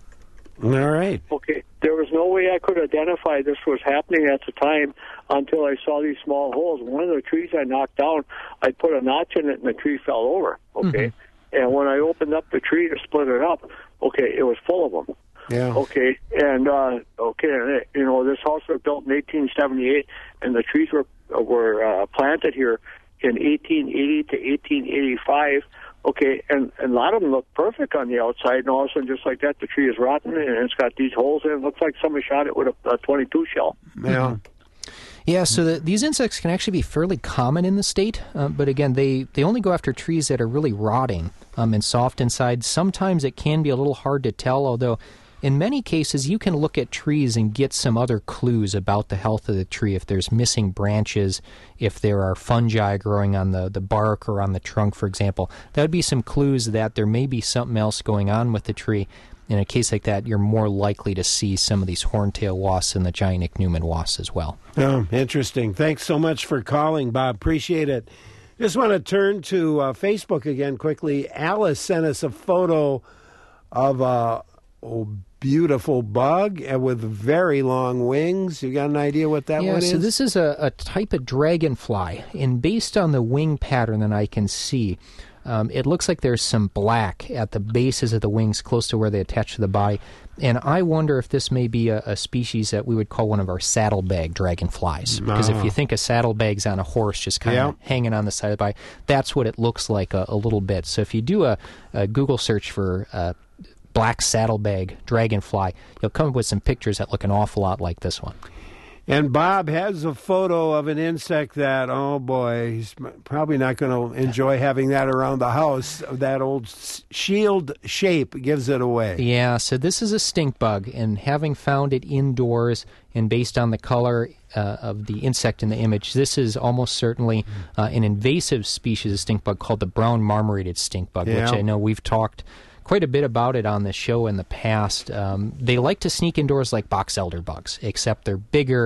All right. Okay. There was no way I could identify this was happening at the time until I saw these small holes. One of the trees I knocked down, I put a notch in it, and the tree fell over. Okay. Mm-hmm. And when I opened up the tree to split it up, okay, it was full of them. Yeah. Okay. And this house was built in 1878, and the trees were planted here in 1880 to 1885. Okay, and a lot of them look perfect on the outside, and all of a sudden, just like that, the tree is rotten, and it's got these holes in it. It looks like somebody shot it with a .22 shell. Yeah. Yeah, so these insects can actually be fairly common in the state, but again, they only go after trees that are really rotting and soft inside. Sometimes it can be a little hard to tell, although in many cases you can look at trees and get some other clues about the health of the tree. If there's missing branches, if there are fungi growing on the bark or on the trunk, for example, that would be some clues that there may be something else going on with the tree. In a case like that, you're more likely to see some of these horntail wasps and the giant ichneumon wasps as well. Oh, interesting. Thanks so much for calling, Bob. Appreciate it. Just want to turn to Facebook again quickly. Alice sent us a photo of a beautiful bug with very long wings. You got an idea what that one is? Yeah, so this is a type of dragonfly, and based on the wing pattern that I can see, it looks like there's some black at the bases of the wings close to where they attach to the body. And I wonder if this may be a species that we would call one of our saddlebag dragonflies. Because if you think of saddlebags on a horse just kind of hanging on the side of the body, that's what it looks like a little bit. So if you do a Google search for black saddlebag dragonfly, you'll come up with some pictures that look an awful lot like this one. And Bob has a photo of an insect that, oh boy, he's probably not going to enjoy having that around the house. That old shield shape gives it away. Yeah, so this is a stink bug, and having found it indoors and based on the color of the insect in the image, this is almost certainly an invasive species of stink bug called the brown marmorated stink bug, which I know we've talked quite a bit about it on the show in the past. They like to sneak indoors like box elder bugs, except they're bigger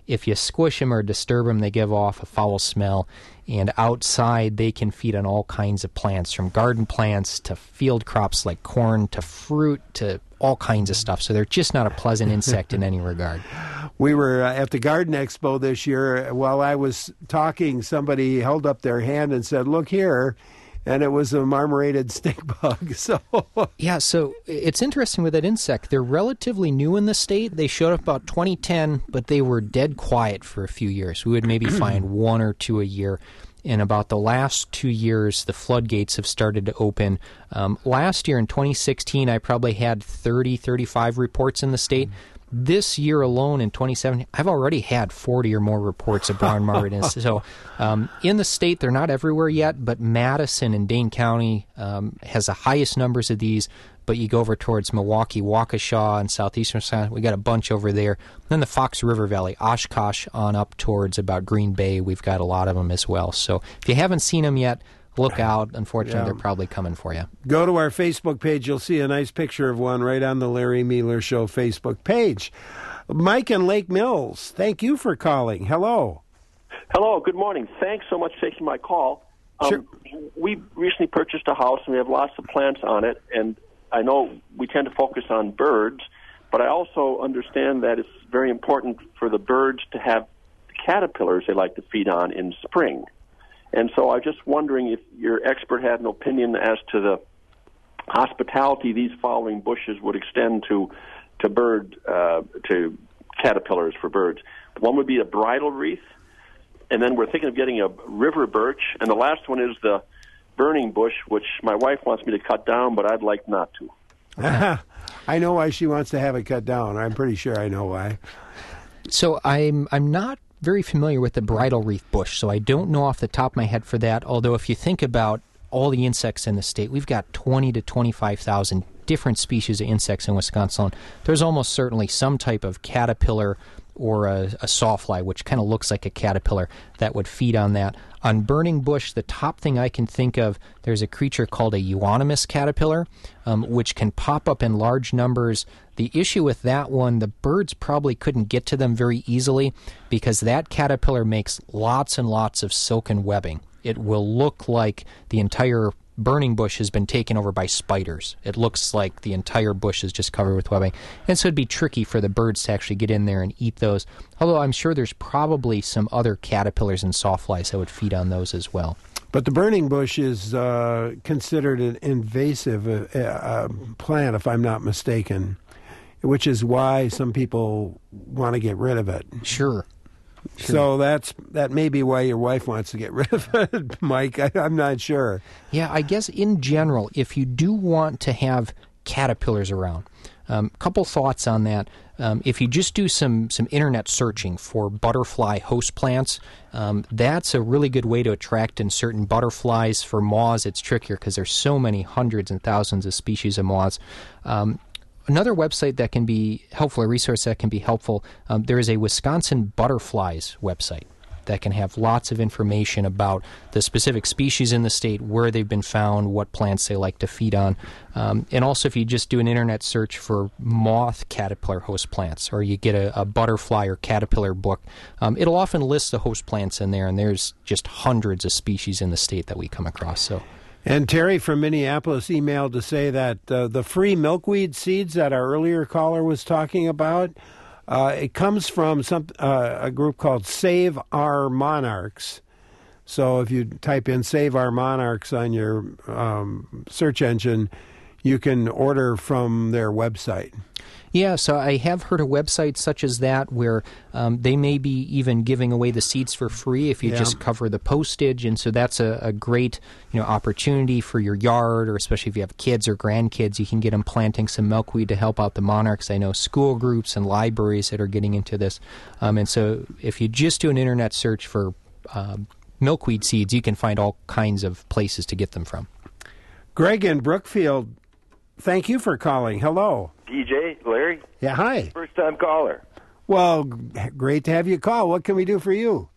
if you squish them or disturb them, they give off a foul smell. And outside, they can feed on all kinds of plants, from garden plants to field crops like corn to fruit to all kinds of stuff. So they're just not a pleasant insect in any regard. We were at the Garden Expo this year. While I was talking, somebody held up their hand and said, "Look here." And it was a marmorated stink bug. So yeah, so it's interesting with that insect. They're relatively new in the state. They showed up about 2010, but they were dead quiet for a few years. We would maybe find one or two a year. In about the last 2 years, the floodgates have started to open. Last year, in 2016, I probably had 35 reports in the state. This year alone, in 2017, I've already had 40 or more reports of brown marmorated insects. So in the state, they're not everywhere yet, but Madison and Dane County has the highest numbers of these. But you go over towards Milwaukee, Waukesha, and southeastern Wisconsin, we got a bunch over there. Then the Fox River Valley, Oshkosh on up towards about Green Bay, we've got a lot of them as well. So if you haven't seen them yet, look out. Unfortunately, they're probably coming for you. Go to our Facebook page. You'll see a nice picture of one right on the Larry Mealer Show Facebook page. Mike in Lake Mills, thank you for calling. Hello. Hello, good morning. Thanks so much for taking my call. Sure. We recently purchased a house, and we have lots of plants on it, and I know we tend to focus on birds, but I also understand that it's very important for the birds to have the caterpillars they like to feed on in spring. And so I'm just wondering if your expert had an opinion as to the hospitality these flowering bushes would extend to caterpillars for birds. One would be a bridal wreath, and then we're thinking of getting a river birch, and the last one is the burning bush, which my wife wants me to cut down, but I'd like not to. I know why she wants to have it cut down. I'm pretty sure I know why. So I'm not very familiar with the bridal wreath bush, so I don't know off the top of my head for that, although if you think about all the insects in the state, we've got 20 to 25,000 different species of insects in Wisconsin. There's almost certainly some type of caterpillar or a sawfly, which kind of looks like a caterpillar, that would feed on that. On burning bush, the top thing I can think of, there's a creature called a euonymus caterpillar, which can pop up in large numbers. The issue with that one, the birds probably couldn't get to them very easily because that caterpillar makes lots and lots of silken webbing. It will look like the entire burning bush has been taken over by spiders. It looks like the entire bush is just covered with webbing. And so it'd be tricky for the birds to actually get in there and eat those, although I'm sure there's probably some other caterpillars and sawflies that would feed on those as well. But the burning bush is considered an invasive plant, if I'm not mistaken, which is why some people want to get rid of it. Sure. So that may be why your wife wants to get rid of it, Mike. I'm not sure. Yeah, I guess in general, if you do want to have caterpillars around, a couple thoughts on that. If you just do some internet searching for butterfly host plants, that's a really good way to attract in certain butterflies. For moths, it's trickier because there's so many hundreds and thousands of species of moths. Another website that can be helpful, a resource that can be helpful, there is a Wisconsin Butterflies website that can have lots of information about the specific species in the state, where they've been found, what plants they like to feed on. And also if you just do an internet search for moth caterpillar host plants, or you get a butterfly or caterpillar book, it'll often list the host plants in there, and there's just hundreds of species in the state that we come across. So. And Terry from Minneapolis emailed to say that the free milkweed seeds that our earlier caller was talking about, it comes from a group called Save Our Monarchs. So if you type in Save Our Monarchs on your search engine, you can order from their website. Yeah, so I have heard of websites such as that where they may be even giving away the seeds for free if you just cover the postage, and so that's a great opportunity for your yard, or especially if you have kids or grandkids, you can get them planting some milkweed to help out the monarchs. I know school groups and libraries that are getting into this, and so if you just do an internet search for milkweed seeds, you can find all kinds of places to get them from. Greg in Brookfield, thank you for calling. Hello. PJ, Larry? Yeah, hi. First-time caller. Well, great to have you call. What can we do for you?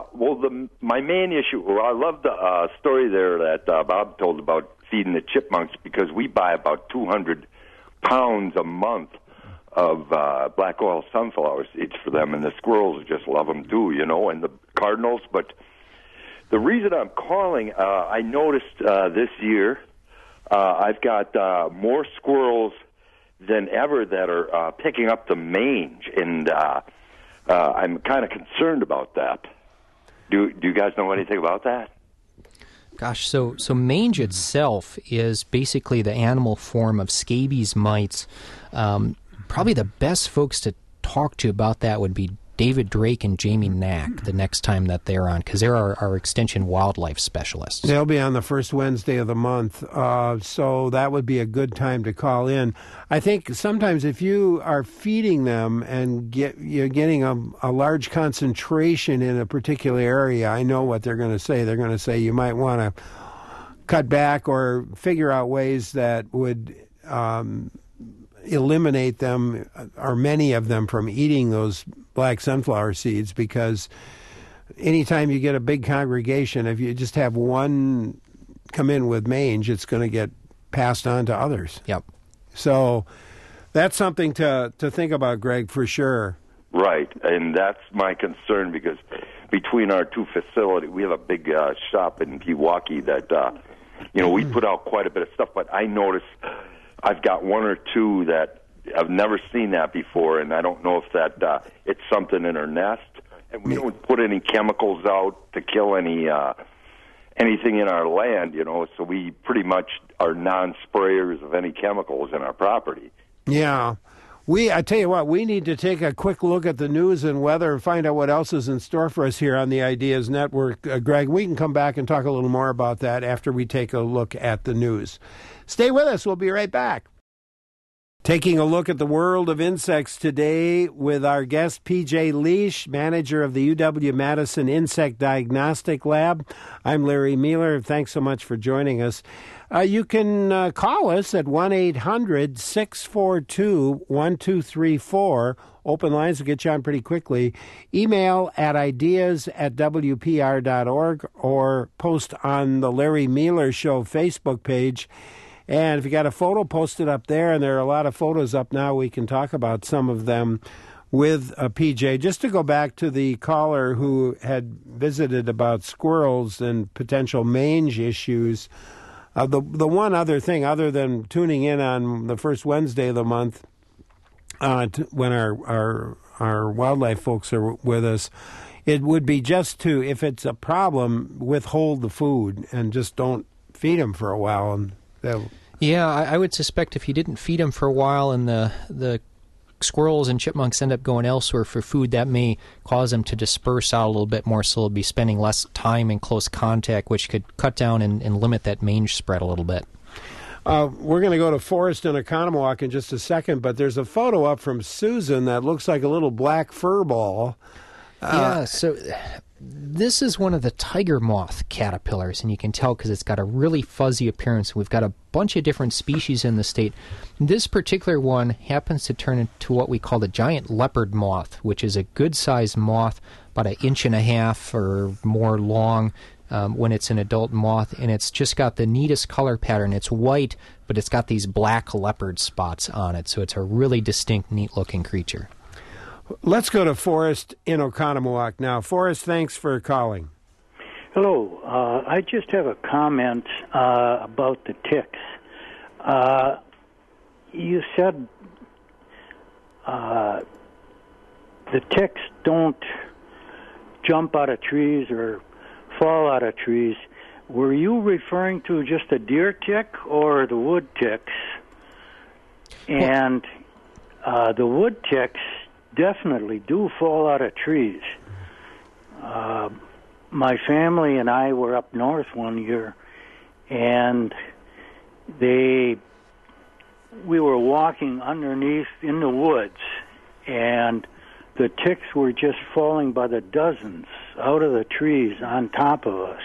My main issue, I love the story there that Bob told about feeding the chipmunks, because we buy about 200 pounds a month of black oil sunflower seeds for them, and the squirrels just love them too, and the cardinals. But the reason I'm calling, I noticed this year I've got more squirrels than ever that are picking up the mange, and I'm kind of concerned about that. Do you guys know anything about that? Gosh, so mange itself is basically the animal form of scabies mites. Probably the best folks to talk to about that would be David Drake and Jamie Knack the next time that they're on, because they're our extension wildlife specialists. They'll be on the first Wednesday of the month, so that would be a good time to call in. I think sometimes if you are feeding them and you're getting a large concentration in a particular area, I know what they're going to say. They're going to say you might want to cut back or figure out ways that would eliminate them, or many of them, from eating those black sunflower seeds, because anytime you get a big congregation, if you just have one come in with mange, it's going to get passed on to others. Yep. So that's something to think about, Greg, for sure. Right, and that's my concern, because between our two facilities, we have a big shop in Pewaukee that, we put out quite a bit of stuff, but I noticed I've got one or two that I've never seen that before, and I don't know if that it's something in her nest. And we don't put any chemicals out to kill anything in our land, so we pretty much are non-sprayers of any chemicals in our property. Yeah. I tell you what, we need to take a quick look at the news and weather and find out what else is in store for us here on the Ideas Network. Greg, we can come back and talk a little more about that after we take a look at the news. Stay with us. We'll be right back. Taking a look at the world of insects today with our guest, P.J. Liesch, manager of the UW-Madison Insect Diagnostic Lab. I'm Larry Mealer. Thanks so much for joining us. You can call us at 1-800-642-1234. Open lines will get you on pretty quickly. Email at ideas@wpr.org or post on the Larry Mealer Show Facebook page. And if you got a photo posted up there, and there are a lot of photos up now, we can talk about some of them with PJ. Just to go back to the caller who had visited about squirrels and potential mange issues, the one other thing, other than tuning in on the first Wednesday of the month when our wildlife folks are with us, it would be just to, if it's a problem, withhold the food and just don't feed them for a while. And yeah, I would suspect if you didn't feed them for a while and the squirrels and chipmunks end up going elsewhere for food, that may cause them to disperse out a little bit more, so they'll be spending less time in close contact, which could cut down and limit that mange spread a little bit. We're going to go to Forest in Oconomowoc in just a second, but there's a photo up from Susan that looks like a little black fur ball. Yeah, so this is one of the tiger moth caterpillars, and you can tell because it's got a really fuzzy appearance. We've got a bunch of different species in the state. This particular one happens to turn into what we call the giant leopard moth, which is a good-sized moth, about 1.5 inches or more long when it's an adult moth, and it's just got the neatest color pattern. It's white, but it's got these black leopard spots on it, so it's a really distinct, neat-looking creature. Let's go to Forrest in Oconomowoc now. Forrest, thanks for calling. Hello. I just have a comment about the ticks. You said the ticks don't jump out of trees or fall out of trees. Were you referring to just a deer tick or the wood ticks? And the wood ticks definitely do fall out of trees. My family and I were up north one year, and we were walking underneath in the woods, and the ticks were just falling by the dozens out of the trees on top of us.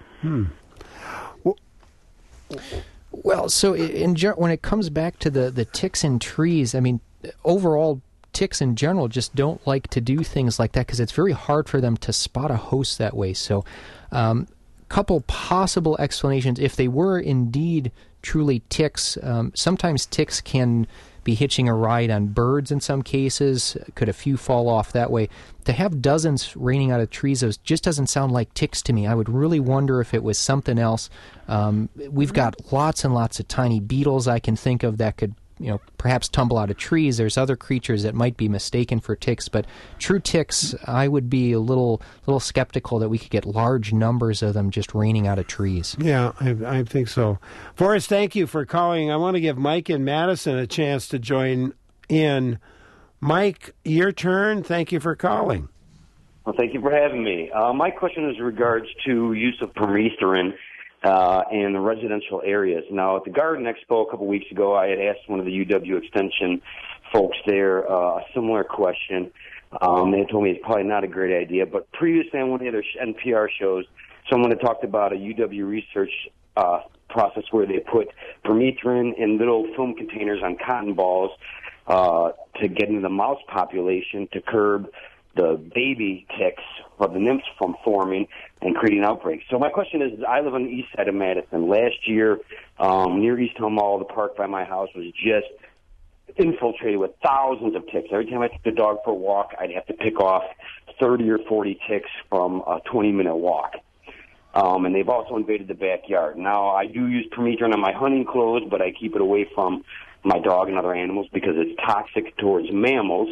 Well, so when it comes back to the ticks in trees, I mean, overall, ticks in general just don't like to do things like that because it's very hard for them to spot a host that way. So couple possible explanations. If they were indeed truly ticks, sometimes ticks can be hitching a ride on birds in some cases. Could a few fall off that way? To have dozens raining out of trees just doesn't sound like ticks to me. I would really wonder if it was something else. We've got lots and lots of tiny beetles I can think of that could perhaps tumble out of trees. There's other creatures that might be mistaken for ticks, but true ticks, I would be a little skeptical that we could get large numbers of them just raining out of trees. Yeah, I think so. Forrest, thank you for calling. I want to give Mike in Madison a chance to join in. Mike, your turn. Thank you for calling. Well, thank you for having me. My question is in regards to use of permethrin in the residential areas. Now, at the Garden Expo a couple weeks ago, I had asked one of the UW Extension folks there a similar question. They told me it's probably not a great idea, but previously on one of the other NPR shows, someone had talked about a UW research process where they put permethrin in little film containers on cotton balls to get into the mouse population to curb the baby ticks or the nymphs from forming and creating outbreaks. So my question is, I live on the east side of Madison. Last year, near East Hill Mall, the park by my house was just infiltrated with thousands of ticks. Every time I took the dog for a walk, I'd have to pick off 30 or 40 ticks from a 20-minute walk. And they've also invaded the backyard. Now, I do use permethrin on my hunting clothes, but I keep it away from my dog and other animals because it's toxic towards mammals.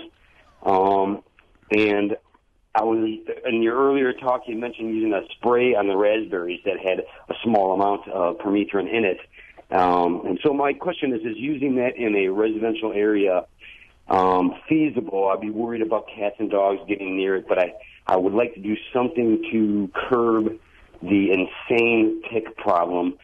And I was, in your earlier talk, you mentioned using a spray on the raspberries that had a small amount of permethrin in it. And so my question is using that in a residential area feasible? I'd be worried about cats and dogs getting near it, but I would like to do something to curb the insane tick problem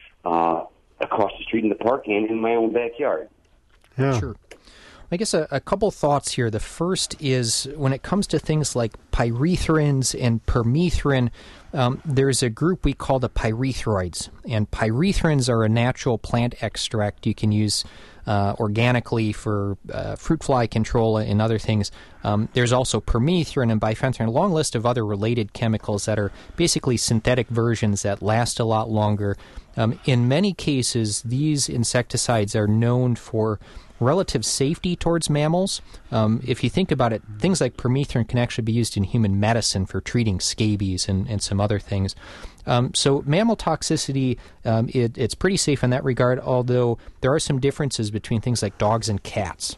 across the street in the park and in my own backyard. Yeah. Sure. I guess a couple thoughts here. The first is when it comes to things like pyrethrins and permethrin, there's a group we call the pyrethroids. And pyrethrins are a natural plant extract you can use organically for fruit fly control and other things. There's also permethrin and bifenthrin, a long list of other related chemicals that are basically synthetic versions that last a lot longer. In many cases, these insecticides are known for relative safety towards mammals. If you think about it, things like permethrin can actually be used in human medicine for treating scabies and some other things. So mammal toxicity, it's pretty safe in that regard, although there are some differences between things like dogs and cats.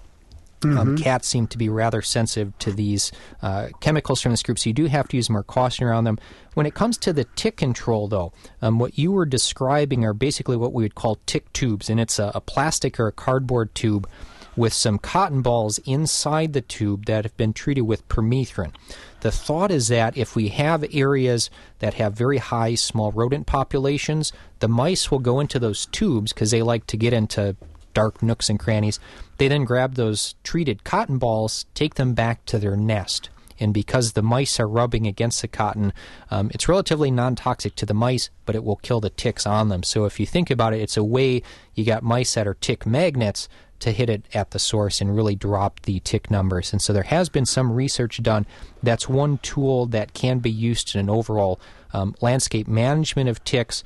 Cats seem to be rather sensitive to these chemicals from this group, so you do have to use more caution around them. When it comes to the tick control, though, what you were describing are basically what we would call tick tubes, and it's a plastic or a cardboard tube with some cotton balls inside the tube that have been treated with permethrin. The thought is that if we have areas that have very high small rodent populations, the mice will go into those tubes because they like to get into dark nooks and crannies. They then grab those treated cotton balls, take them back to their nest. And because the mice are rubbing against the cotton, it's relatively non-toxic to the mice, but it will kill the ticks on them. So if you think about it, it's a way you got mice that are tick magnets to hit it at the source and really drop the tick numbers. And so there has been some research done. That's one tool that can be used in an overall landscape management of ticks.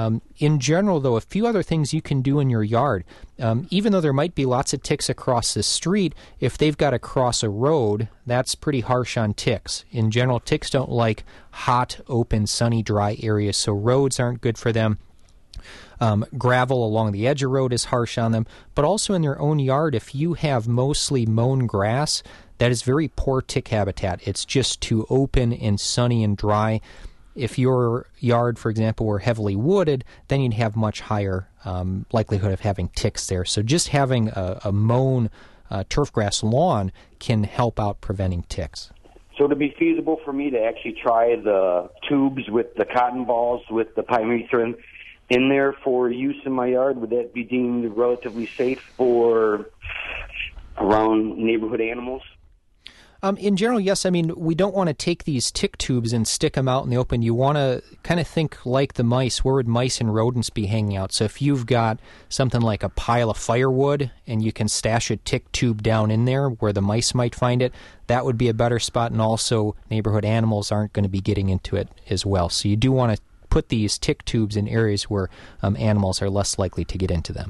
In general, though, a few other things you can do in your yard. Even though there might be lots of ticks across the street, if they've got to cross a road, that's pretty harsh on ticks. In general, ticks don't like hot, open, sunny, dry areas, so roads aren't good for them. Gravel along the edge of road is harsh on them, but also in their own yard, if you have mostly mown grass, that is very poor tick habitat. It's just too open and sunny and dry. If your yard, for example, were heavily wooded, then you'd have much higher likelihood of having ticks there. So just having a mown turfgrass lawn can help out preventing ticks. So to be feasible for me to actually try the tubes with the cotton balls with the permethrin in there for use in my yard, would that be deemed relatively safe for around neighborhood animals? In general, yes. I mean, we don't want to take these tick tubes and stick them out in the open. You want to kind of think like the mice. Where would mice and rodents be hanging out? So if you've got something like a pile of firewood and you can stash a tick tube down in there where the mice might find it, that would be a better spot. And also, neighborhood animals aren't going to be getting into it as well. So you do want to put these tick tubes in areas where animals are less likely to get into them.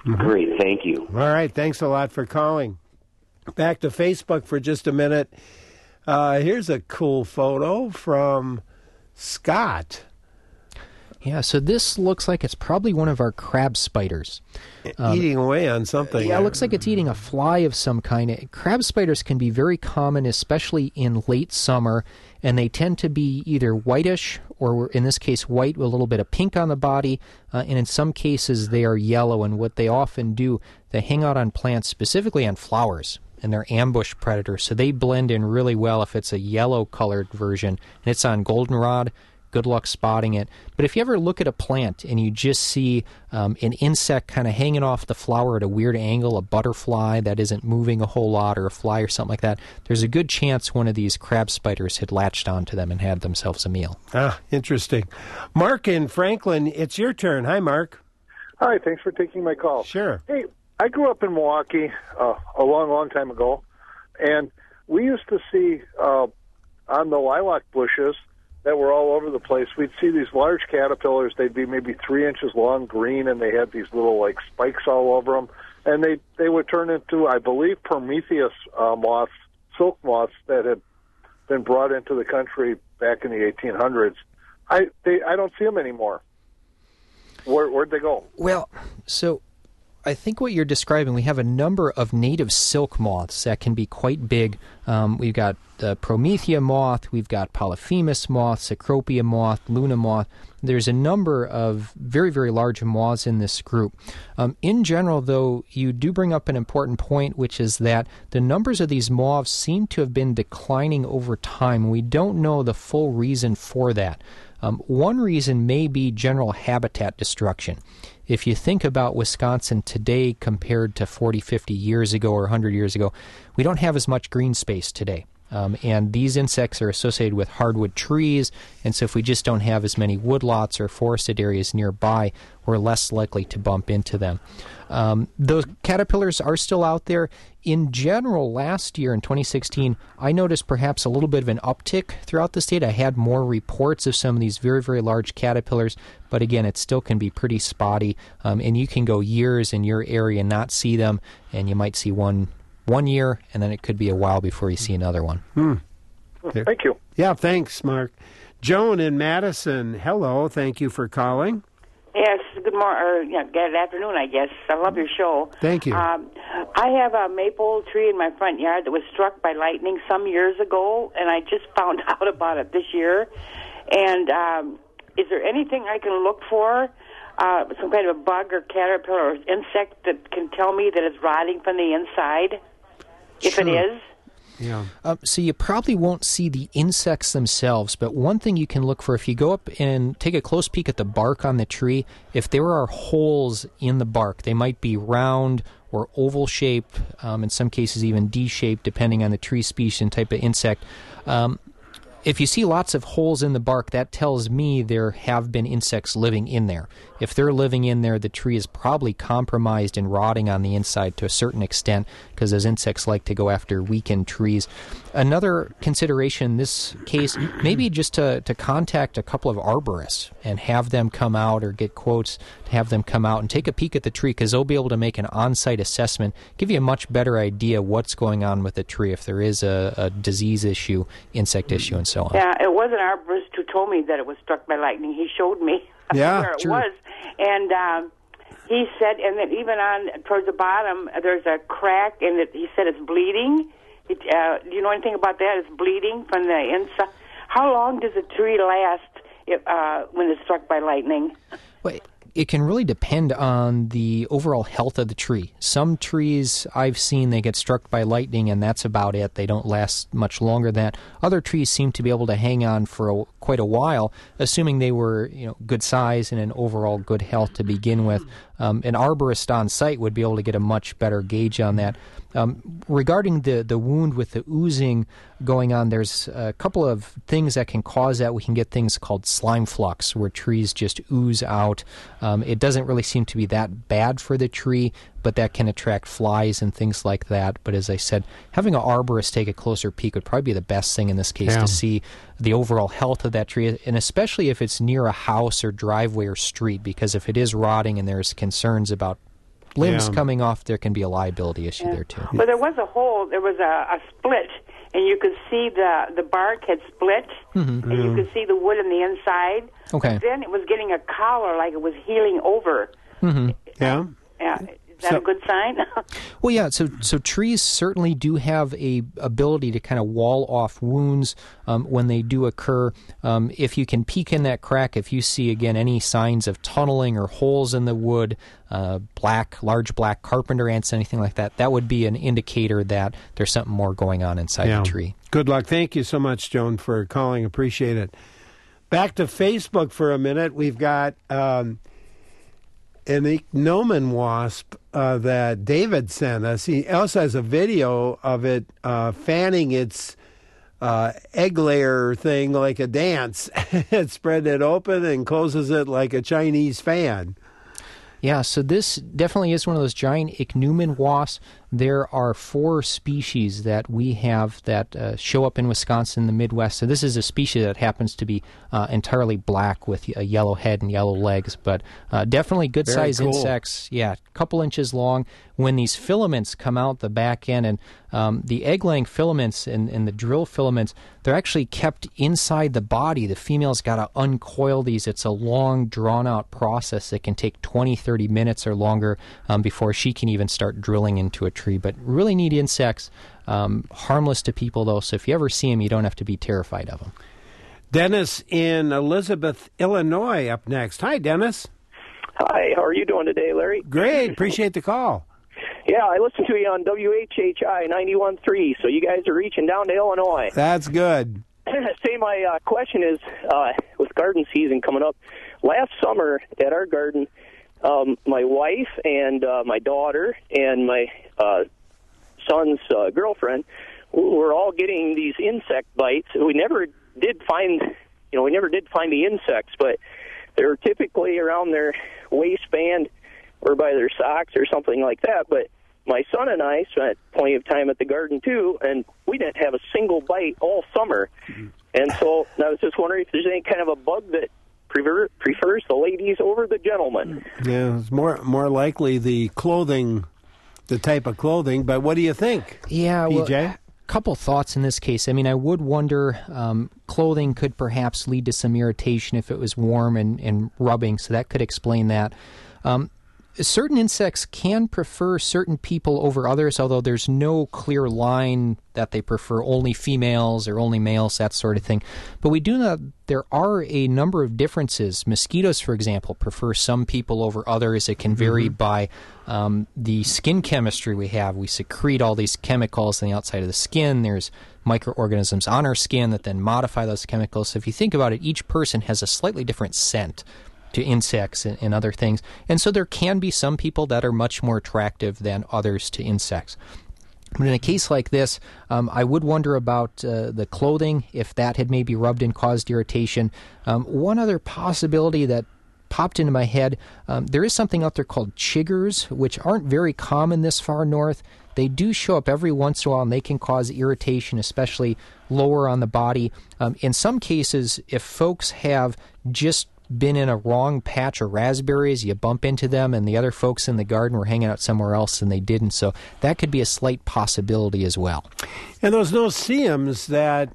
Great, thank you. All right, thanks a lot for calling. Back to Facebook for just a minute. Here's a cool photo from Scott. Yeah, so this looks like it's probably one of our crab spiders. Eating away on something. Yeah, it looks like it's eating a fly of some kind. Crab spiders can be very common, especially in late summer, and they tend to be either whitish, or in this case white with a little bit of pink on the body, and in some cases they are yellow, and what they often do, they hang out on plants, specifically on flowers, and they're ambush predators, so they blend in really well if it's a yellow-colored version, and it's on goldenrod. Good luck spotting it. But if you ever look at a plant and you just see an insect kind of hanging off the flower at a weird angle, a butterfly that isn't moving a whole lot, or a fly or something like that, there's a good chance one of these crab spiders had latched onto them and had themselves a meal. Ah, interesting. Mark in Franklin, it's your turn. Hi, Mark. Hi, thanks for taking my call. Sure. Hey, I grew up in Milwaukee a long time ago, and we used to see on the lilac bushes that were all over the place, we'd see these large caterpillars. They'd be maybe 3 inches long, green, and they had these little like spikes all over them. And they would turn into, I believe, Prometheus moths, silk moths that had been brought into the country back in the 1800s. I don't see them anymore. Where'd they go? Well, so I think what you're describing, we have a number of native silk moths that can be quite big. We've got the Promethea moth, we've got Polyphemus moth, Cecropia moth, Luna moth. There's a number of very, very large moths in this group. In general, though, you do bring up an important point, which is that the numbers of these moths seem to have been declining over time. We don't know the full reason for that. One reason may be general habitat destruction. If you think about Wisconsin today compared to 40, 50 years ago or 100 years ago, we don't have as much green space today. And these insects are associated with hardwood trees, and so if we just don't have as many woodlots or forested areas nearby, we're less likely to bump into them. Those caterpillars are still out there. In general, last year in 2016, I noticed perhaps a little bit of an uptick throughout the state. I had more reports of some of these very, very large caterpillars, but again, it still can be pretty spotty, and you can go years in your area and not see them, and you might see one year, and then it could be a while before you see another one. Thank you. Yeah, thanks, Mark. Joan in Madison, hello. Thank you for calling. Yes, good morning, or good afternoon, I guess. I love your show. Thank you. I have a maple tree in my front yard that was struck by lightning some years ago, and I just found out about it this year. And is there anything I can look for, some kind of a bug or caterpillar or insect that can tell me that it's rotting from the inside, if it is? Yeah. So you probably won't see the insects themselves, but one thing you can look for, if you go up and take a close peek at the bark on the tree, if there are holes in the bark, they might be round or oval-shaped, in some cases even D-shaped, depending on the tree species and type of insect. If you see lots of holes in the bark, that tells me there have been insects living in there. If they're living in there, the tree is probably compromised and rotting on the inside to a certain extent, because those insects like to go after weakened trees. Another consideration in this case, maybe just to contact a couple of arborists and have them come out, or get quotes to have them come out and take a peek at the tree, because they'll be able to make an on-site assessment, give you a much better idea what's going on with the tree, if there is a disease issue, insect issue, and so on. Yeah, it was an arborist who told me that it was struck by lightning. He showed me where it was. And he said, and then even on towards the bottom, there's a crack, and he said it's bleeding. Do you know anything about that? It's bleeding from the inside. How long does a tree last when it's struck by lightning? Well, it can really depend on the overall health of the tree. Some trees I've seen, they get struck by lightning and that's about it. They don't last much longer than that. Other trees seem to be able to hang on for quite a while, assuming they were good size and in overall good health to begin with. An arborist on site would be able to get a much better gauge on that. Regarding the wound with the oozing going on, there's a couple of things that can cause that. We can get things called slime flux, where trees just ooze out. It doesn't really seem to be that bad for the tree, but that can attract flies and things like that. But as I said, having an arborist take a closer peek would probably be the best thing in this case, to see the overall health of that tree, and especially if it's near a house or driveway or street, because if it is rotting and there's concerns about limbs coming off, there can be a liability issue there too. Well, there was a hole. There was a split, and you could see the bark had split, and you could see the wood on the inside. Okay. But then it was getting a collar, like it was healing over. Yeah. Is that a good sign? Well, yeah. So trees certainly do have a ability to kind of wall off wounds when they do occur. If you can peek in that crack, if you see again any signs of tunneling or holes in the wood, large black carpenter ants, anything like that, that would be an indicator that there's something more going on inside the tree. Good luck. Thank you so much, Joan, for calling. Appreciate it. Back to Facebook for a minute. We've got an ichneumon wasp that David sent us. He also has a video of it fanning its egg layer thing like a dance. It spread it open and closes it like a Chinese fan. Yeah, so this definitely is one of those giant ichneumon wasps. There are 4 species that we have that show up in Wisconsin, the Midwest. So this is a species that happens to be entirely black with a yellow head and yellow legs, but definitely good-sized insects. Yeah, a couple inches long. When these filaments come out the back end, and the egg-laying filaments and the drill filaments, they're actually kept inside the body. The female's got to uncoil these. It's a long, drawn-out process that can take 20, 30 minutes or longer before she can even start drilling into a tree. But really neat insects, harmless to people, though, so if you ever see them, you don't have to be terrified of them. Dennis in Elizabeth, Illinois, up next. Hi, Dennis. Hi, how are you doing today, Larry? Great, appreciate the call. Yeah, I listen to you on WHHI 91.3, so you guys are reaching down to Illinois. That's good. Say, my question is, with garden season coming up, last summer at our garden, my wife and my daughter and my son's girlfriend were all getting these insect bites. We never did find the insects, but they were typically around their waistband or by their socks or something like that. But my son and I spent plenty of time at the garden too, and we didn't have a single bite all summer. And so I was just wondering if there's any kind of a bug that prefers the ladies over the gentlemen. Yeah, it's more likely the clothing, the type of clothing. But what do you think? Yeah, PJ? well, couple thoughts in this case. I mean, I would wonder, clothing could perhaps lead to some irritation if it was warm and rubbing, so that could explain that. Certain insects can prefer certain people over others, although there's no clear line that they prefer only females or only males, that sort of thing. But we do know there are a number of differences. Mosquitoes, for example, prefer some people over others. It can vary by the skin chemistry we have. We secrete all these chemicals on the outside of the skin. There's microorganisms on our skin that then modify those chemicals. So if you think about it, each person has a slightly different scent to insects and other things. And so there can be some people that are much more attractive than others to insects. But in a case like this, I would wonder about the clothing, if that had maybe rubbed and caused irritation. One other possibility that popped into my head, there is something out there called chiggers, which aren't very common this far north. They do show up every once in a while, and they can cause irritation, especially lower on the body. In some cases, if folks have just been in a wrong patch of raspberries, you bump into them, and the other folks in the garden were hanging out somewhere else and they didn't. So that could be a slight possibility as well. And those no-see-ums that,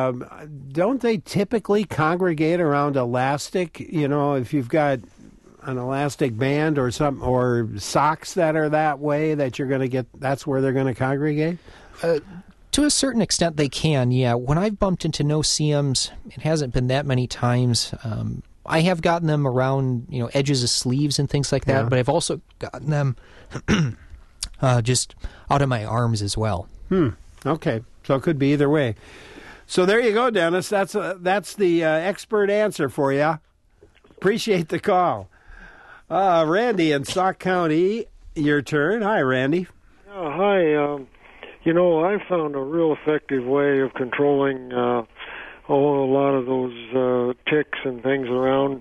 don't they typically congregate around elastic? You know, if you've got an elastic band or something, or socks that are that way, that you're going to get, that's where they're going to congregate? To a certain extent, they can, yeah. When I've bumped into no-see-ums, it hasn't been that many times. I have gotten them around, edges of sleeves and things like that, but I've also gotten them just out of my arms as well. Okay, so it could be either way. So there you go, Dennis. That's the expert answer for you. Appreciate the call. Randy in Sauk County, your turn. Hi, Randy. Hi. I found a real effective way of controlling a lot of those ticks and things around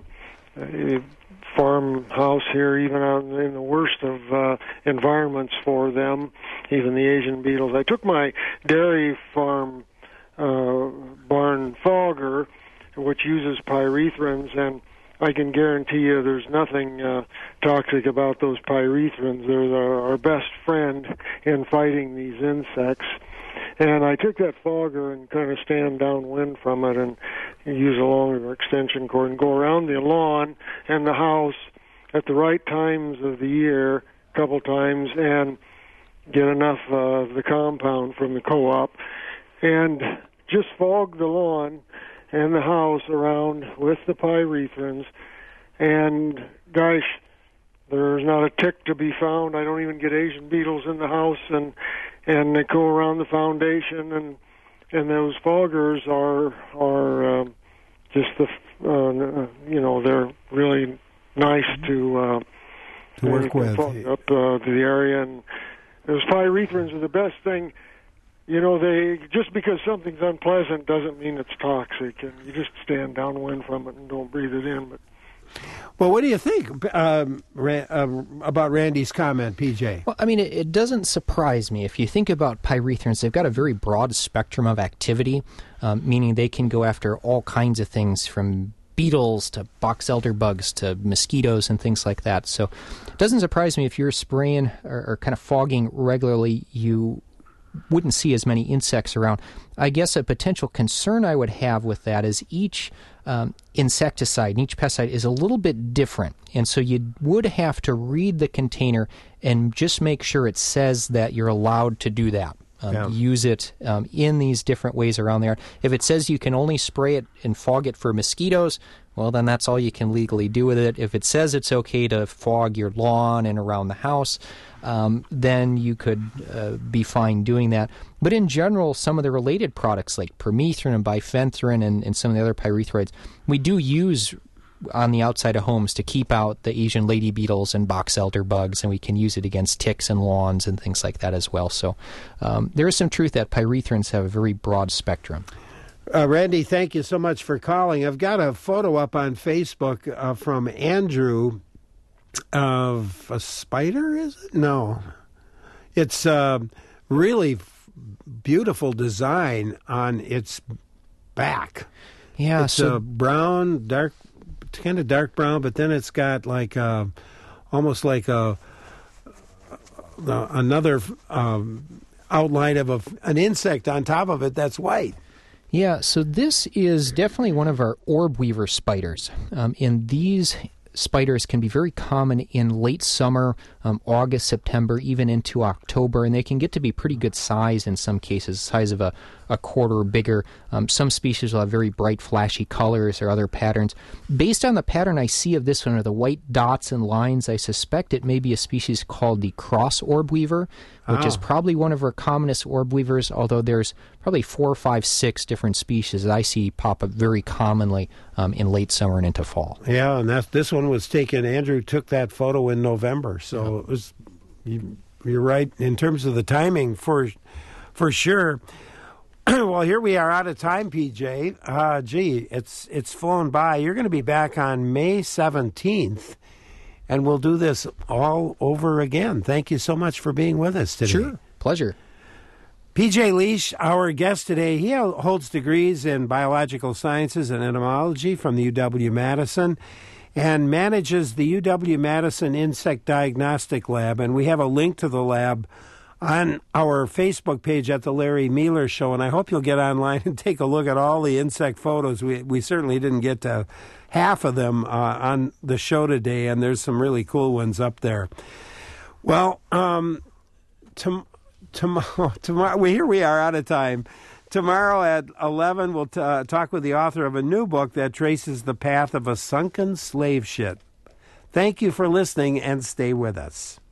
farmhouse here, even out in the worst of environments for them, even the Asian beetles. I took my dairy farm barn fogger, which uses pyrethrins, and I can guarantee you there's nothing toxic about those pyrethrins. They're our best friend in fighting these insects. And I took that fogger and kind of stand downwind from it and use a longer extension cord and go around the lawn and the house at the right times of the year, a couple times, and get enough of the compound from the co-op and just fog the lawn and the house around with the pyrethrins. And gosh, there's not a tick to be found. I don't even get Asian beetles in the house, and they go around the foundation, and those foggers are just the they're really nice to work with. Fog up to the area, and those pyrethrins are the best thing. They just because something's unpleasant doesn't mean it's toxic, and you just stand downwind from it and don't breathe it in. But well, what do you think about Randy's comment, PJ? Well, I mean, it doesn't surprise me. If you think about pyrethrins, they've got a very broad spectrum of activity, meaning they can go after all kinds of things from beetles to box elder bugs to mosquitoes and things like that. So it doesn't surprise me if you're spraying or kind of fogging regularly, you wouldn't see as many insects around. I guess a potential concern I would have with that is each insecticide and each pesticide is a little bit different. And so you would have to read the container and just make sure it says that you're allowed to do that. Use it in these different ways around there. If it says you can only spray it and fog it for mosquitoes, well, then that's all you can legally do with it. If it says it's okay to fog your lawn and around the house, then you could be fine doing that. But in general, some of the related products like permethrin and bifenthrin and some of the other pyrethroids, we do use on the outside of homes to keep out the Asian lady beetles and box elder bugs, and we can use it against ticks and lawns and things like that as well. So there is some truth that pyrethrins have a very broad spectrum. Randy, thank you so much for calling. I've got a photo up on Facebook from Andrew of a spider, is it? No. It's really beautiful design on its back. Yeah, it's a brown, dark, kind of dark brown, but then it's got like almost like another outline of an insect on top of it that's white. Yeah, so this is definitely one of our orb weaver spiders. And these spiders can be very common in late summer, August, September, even into October, and they can get to be pretty good size in some cases, size of a quarter or bigger. Some species will have very bright, flashy colors or other patterns. Based on the pattern I see of this one, or the white dots and lines, I suspect it may be a species called the cross orb weaver, which is probably one of our commonest orb weavers, although there's probably 4, 5, 6 different species that I see pop up very commonly in late summer and into fall. Yeah, and this one was taken, Andrew took that photo in November, so it was, you're right in terms of the timing for sure. Well, here we are out of time, PJ. Gee, it's flown by. You're going to be back on May 17th, and we'll do this all over again. Thank you so much for being with us today. Sure, pleasure. PJ Leish, our guest today, he holds degrees in biological sciences and entomology from the UW-Madison and manages the UW-Madison Insect Diagnostic Lab, and we have a link to the lab on our Facebook page at The Larry Mealer Show, and I hope you'll get online and take a look at all the insect photos. We certainly didn't get to half of them on the show today, and there's some really cool ones up there. Well, tomorrow, here we are out of time. Tomorrow at 11, we'll talk with the author of a new book that traces the path of a sunken slave ship. Thank you for listening, and stay with us.